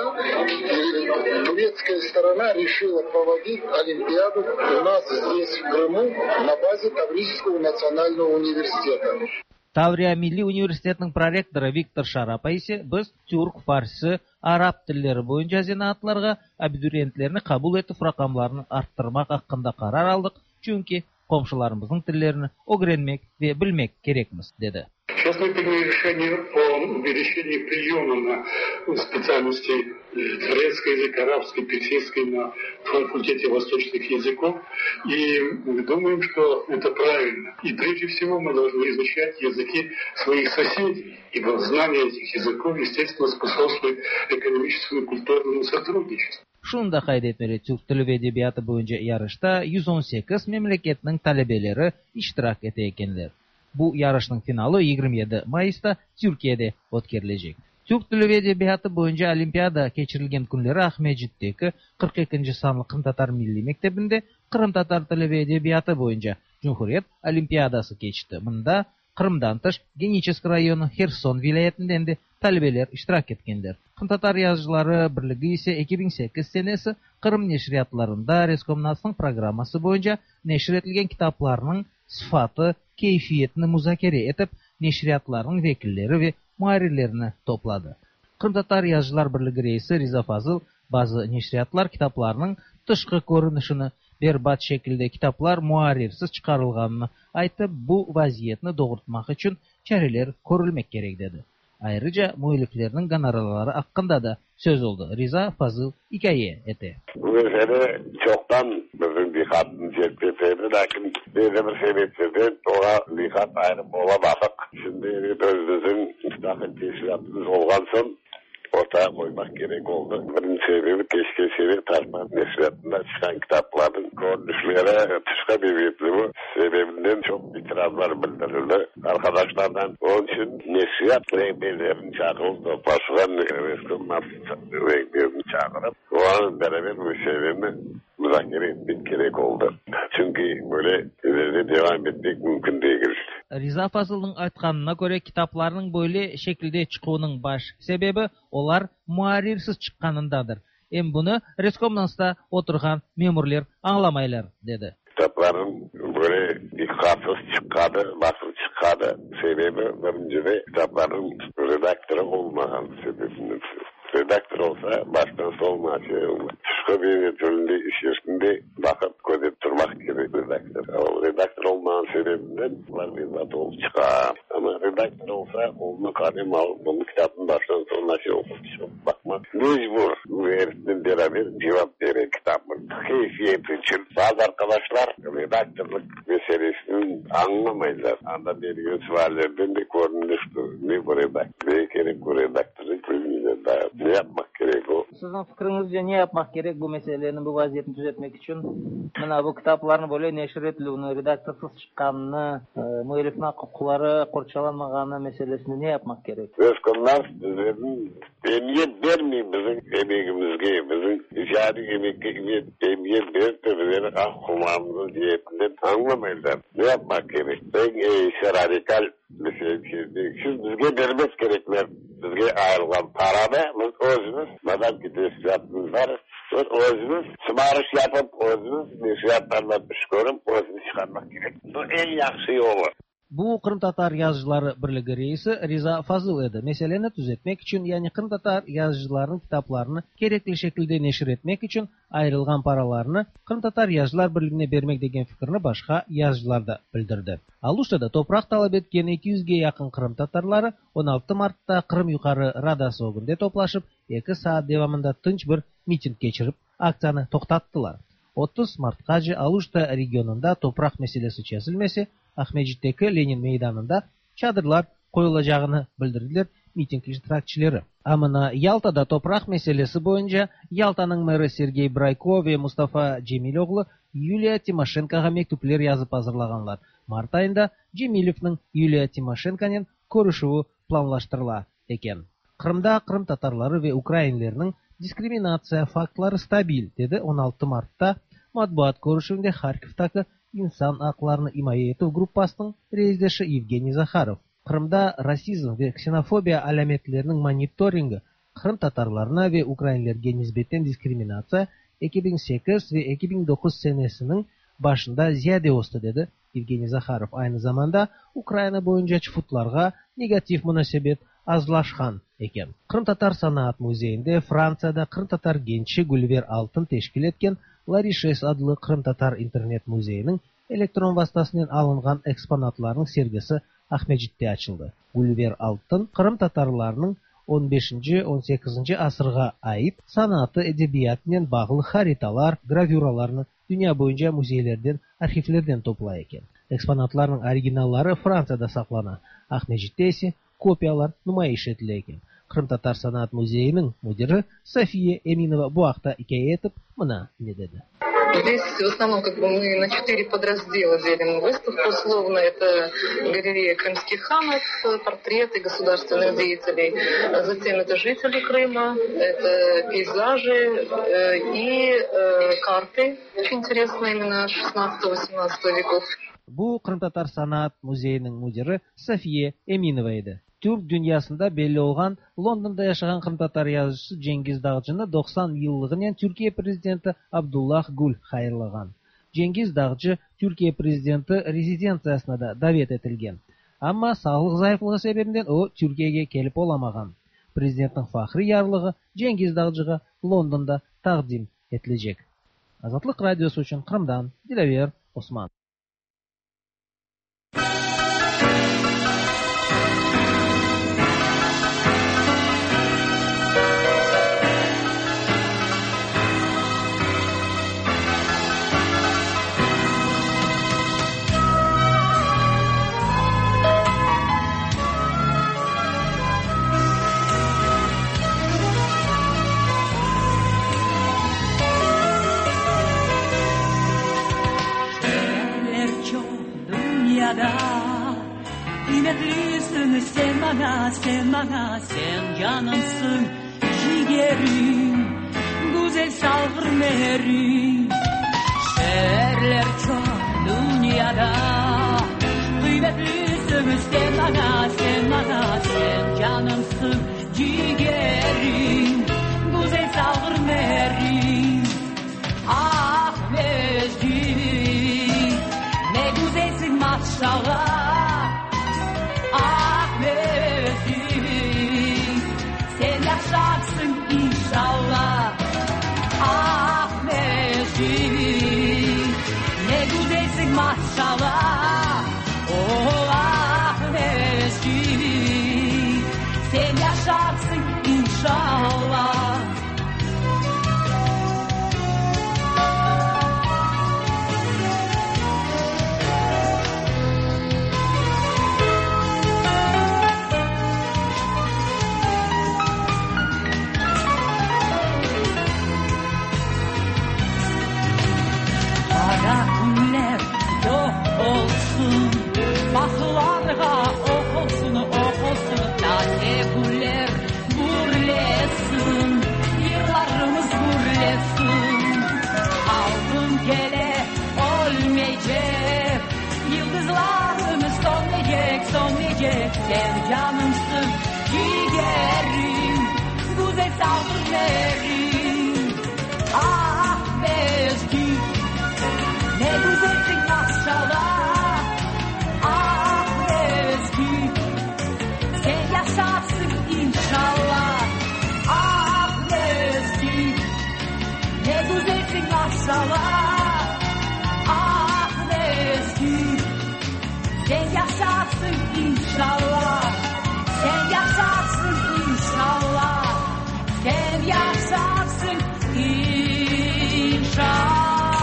турецкая сторона решила проводить Олимпиаду у нас здесь, в Крыму, на базе Таврического национального университета. Tavriya Milli Üniversitetining prorektori Viktor Sharapa ise biz Türk, Farsi, Arap tilleri boyunca zenatlarga abituriyentlerini kabul etib raqamlarını arttırmak hakkında karar aldık. Çünkü komşularımızın tillerini öğrenmek ve bilmek gerekmiz, dedi. Сейчас мы приняли решение по увеличение приема на специальности турецкий язык, арабский, персидский на факультете восточных языков. И мы думаем, что это правильно. И прежде всего мы должны изучать языки своих соседей, ибо знание этих языков, естественно, способствует экономическому и культурному сотрудничеству. Шунда кайд etmeli Türk tili ve edebiyatı boyunca yarışta 118 memleketning talabeleri iştirak etenler. Bu yarışning finali 27 mayısda Türkiye'de o'tkazilajak. Türk tili ve edebiyatı boyunca olimpiada kechirilgan kunlari Ahmedjitdagi 42 sonli Qrim Tatar milliy maktabida Qrim Tatar tili ve edebiyatı boyunca Cumhuriyet olimpiadasi kechdi. Bunda Qrimdan tish Genichesk rayoni Xerson viloyatidan da talabelar ishtirok etganlar. Qrim Tatar yazıcıları birligi ise 2008 senesi Qrim neshriyatlarında Reskomnas'ning programmasi boyunca neshr etilgan kitoblarning sifati, keyfiyatini muzokara etib, neshriyatlarning vakilleri ve muharrirlerini topladı. Qrim Tatar yazıcılar birligi reisi Riza Fazıl bazı neshriyatlar kitoblarning tashqi ko'rinishini berbat şekilde kitaplar muharrirsiz çıkarılganını aytıp bu vaziyetni doğrultmak için çareler ko'rilmek gerek dedi. Ayrıca mualliflerinin gonorarları hakkında da söz oldu. Riza Fazıl hikaye etti. Bu mesele çoktan bizim dikatini çekti. Lakin bir sebeplerden ona dikkat ayrım olamadık. Şimdi özümüzün müstakil teşkilatımız olgan son ortaya koymak gerek oldu. Bunun sebebi keşke tartma nesriyatında çıkan kitapların görünüşlere tışka bir bu sebebinden çok itirazlar bildirildi. Arkadaşlardan onun için nesriyat rehberlerini çağırıldı. Başkan Reskomnaz rehberini çağırıp o beraber bu meselelerini müzakere etmek gerek oldu. Çünkü böyle ileride devam etmek mümkün değil. Riza Fazıl'ın aytkanına göre kitaplarının böyle şekilde çıkığının baş sebebi olar muharrirsiz çıkkanındadır. Hem bunu Reskomnas'ta oturgan memurlar anlamaylar dedi. Kitapların böyle dikkatsiz çıkkadı, basılı çıkkadı sebebi birinci kitapların redaktörü olmayan sebebinden. Redaktör olsa baştan solma şey olmaz. Tuşka bir türlü iş yerinde bakıp gözet durmak gerek redaktör. O redaktör olmayan sebebinden var bir olup çıkar. Ama redaktör olsa onu kalem alıp onu kitabın baştan sonuna şey olmuş. Bakmak mecbur. Bu herifle beraber cevap veren kitabın keyfiyeti için bazı arkadaşlar redaktörlük meselesini anlamayırlar. Anda veriyor suallerden de görünüştü. Ne bu redaktör? Ne gerek bu redaktörlük bilmiyorlar da. Ne yapmak gerek o? Sizin fikrinizce ne yapmak gerek bu meselenin bu vaziyetini düzeltmek için? Mana bu kitaplarını böyle neşr etildiğini, redaktörsüz çıkanını, muallifin huquqlari qorchalanmagani meselesini ne yapmak gerek? Reskomnaz bizlerin emniyet vermeyin bizim emeğimizge, bizim icadi emniyet verip de bizlerin hukukumamızın diyetinden anlamayırlar. Ne yapmak gerek? Ben radikal bir şey değil. Siz bizge vermez gerekler. Bizge ayrılan parada biz özümüz, madem ki tesisatımız var, özümüz simarış yapıp, özümüz nesiyatlarla pişkörüp, özümüz çıkarmak gerek. Bu en yaxşı yolu. Bu Qrim Tatar yazıcıları birligi reisi Riza Fazıl edi. Meseleni düzeltmek için, yani Qrim Tatar yazıcılarının kitaplarını gerekli şekilde neşir etmek için ayrılgan paralarını Qrim Tatar yazıcılar birligine vermek degen fikrini başka yazıcılar da bildirdi. Aluştada toprak talep etken 200'ge yakın Qrim Tatarları 16 Mart'ta Qrim Yukarı Radası ogunda toplaşıp 2 saat devamında tınç bir miting geçirip aksiyonu toxtattılar. 30 Mart'ta Aluşta regionunda toprak meselesi çözülmesi Ahmedjitdagi Lenin meydanında çadırlar koyulacağını bildirdiler miting iştirakçıları. Amına Yaltada toprak meselesi boyunca Yalta'nın meri Sergey Brayko ve Mustafa Cemiloğlu Yulia Timoshenko'ga mektuplar yazıp hazırlaganlar. Mart ayında Cemilov'ning Yulia Timoshenko'nun görüşüğü planlaştırıla eken. Qrimda Qrim Tatarları ve Ukraynalılarning diskriminatsiya faktlari stabil dedi 16 Mart'ta matbuat görüşünde Kharkivdagi İnsan Haklarını Himoya Etuv gruppasının reisdeşi Evgeniy Zakharov. Qrimda rasizm ve ksenofobiya alametlerinin monitoringi Qrim Tatarlarına ve Ukraynalılarga nisbeten diskriminatsiya 2008 ve 2009 senesinin başında ziyade oldu dedi Evgeniy Zakharov. Aynı zamanda Ukrayna boyunca çufutlarga negatif münasebet azlaşkan eken. Qrim Tatar Sanat Muzeyinde Fransiyada Qrim Tatar gençi Gulliver Altın teşkil etken Larishes adlı Qrim Tatar internet muzeyinin электрон вастасынан алынган экспонатларның сергесі Ахмеджитте ачылды. Гулливер Алтын Кырым татарларының 15-18 асырға айып санаты эдебиятынан баглы хариталар, гравюраларны dünya boyunca muzeylerden, arxivlerden toplay ekan. Eksponatlарның оригиналлары Францияда саклана. Ахмеджитте ise kopyalar nümayiş etile ekan. Kırım Tatar Sanat Muzeyinin müdiri София Эминова bu haqda hikoya etib, mına ne dedi? Здесь в основном мы на 4 подраздела делим выставку условно. Это галерея крымских ханов, портреты государственных деятелей. Затем это жители Крыма, это пейзажи и карты, очень интересные именно 16-18 веков. Bu Kırım Tatar Sanat Muzeyinin müdiri София Эминова edi. Türk dünyasında belli olgan London'da yaşayan Kırım Tatar yazıcısı Cengiz Dağcı'nı 90 yıllığının Türkiye Prezidenti Abdullah Gül hayırlagan. Cengiz Dağcı Türkiye Prezidenti rezidensiyasına da davet etilgen. Ama sağlık zayıflığı sebebinden o Türkiye'ye kelip olamagan. Prezidentin fahri yarlığı Cengiz Dağcı'ga London'da taqdim etilecek. Azatlık Radyosu için Kırım'dan Dilaver Osman. Kıymetlisin sen bana, sen canımsın, ciğerim, güzel salgır meherim. Şehirler çok dünyada, kıymetlisin sen bana, sen canımsın, ciğerim, güzel salgır meherim. Ah mezgin, ne güzelsin maşallah. Sen yaşarsın inşallah. Ah Mezgin, ne güzelsin maşallah. Oh ah Mezgin, sen yaşarsın inşallah. Bakılarga okulsun, taze güller gürlesin, yıllarımız gürlesin. Altın gele olmayacak, yıldızlarımız sönmeyecek. Sen canımsın, ciğerim, güzel salgınlarım. Ah Mezgin, ne güzelsin maşallah. Yaşarsın inşallah. Ah Mezgin, ne güzelsin maşallah. Ah Mezgin, sen yaşarsın inşallah. Sen yaşarsın inşallah. Sen yaşarsın inşallah.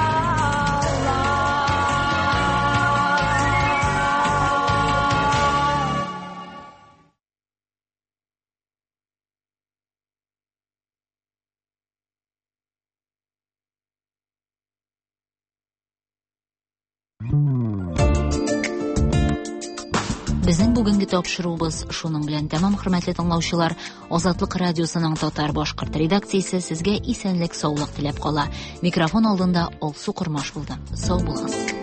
Безнең бүгенге тапшыруыбыз шуның белән тәмам, хөрмәтле тыңлаучылар. Азатлык радиосының татар башкорт редакциясе сезгә исәнлек, саулык теләп кала. Микрофон алдында Алсу Курмаш булды. Сау булыгыз.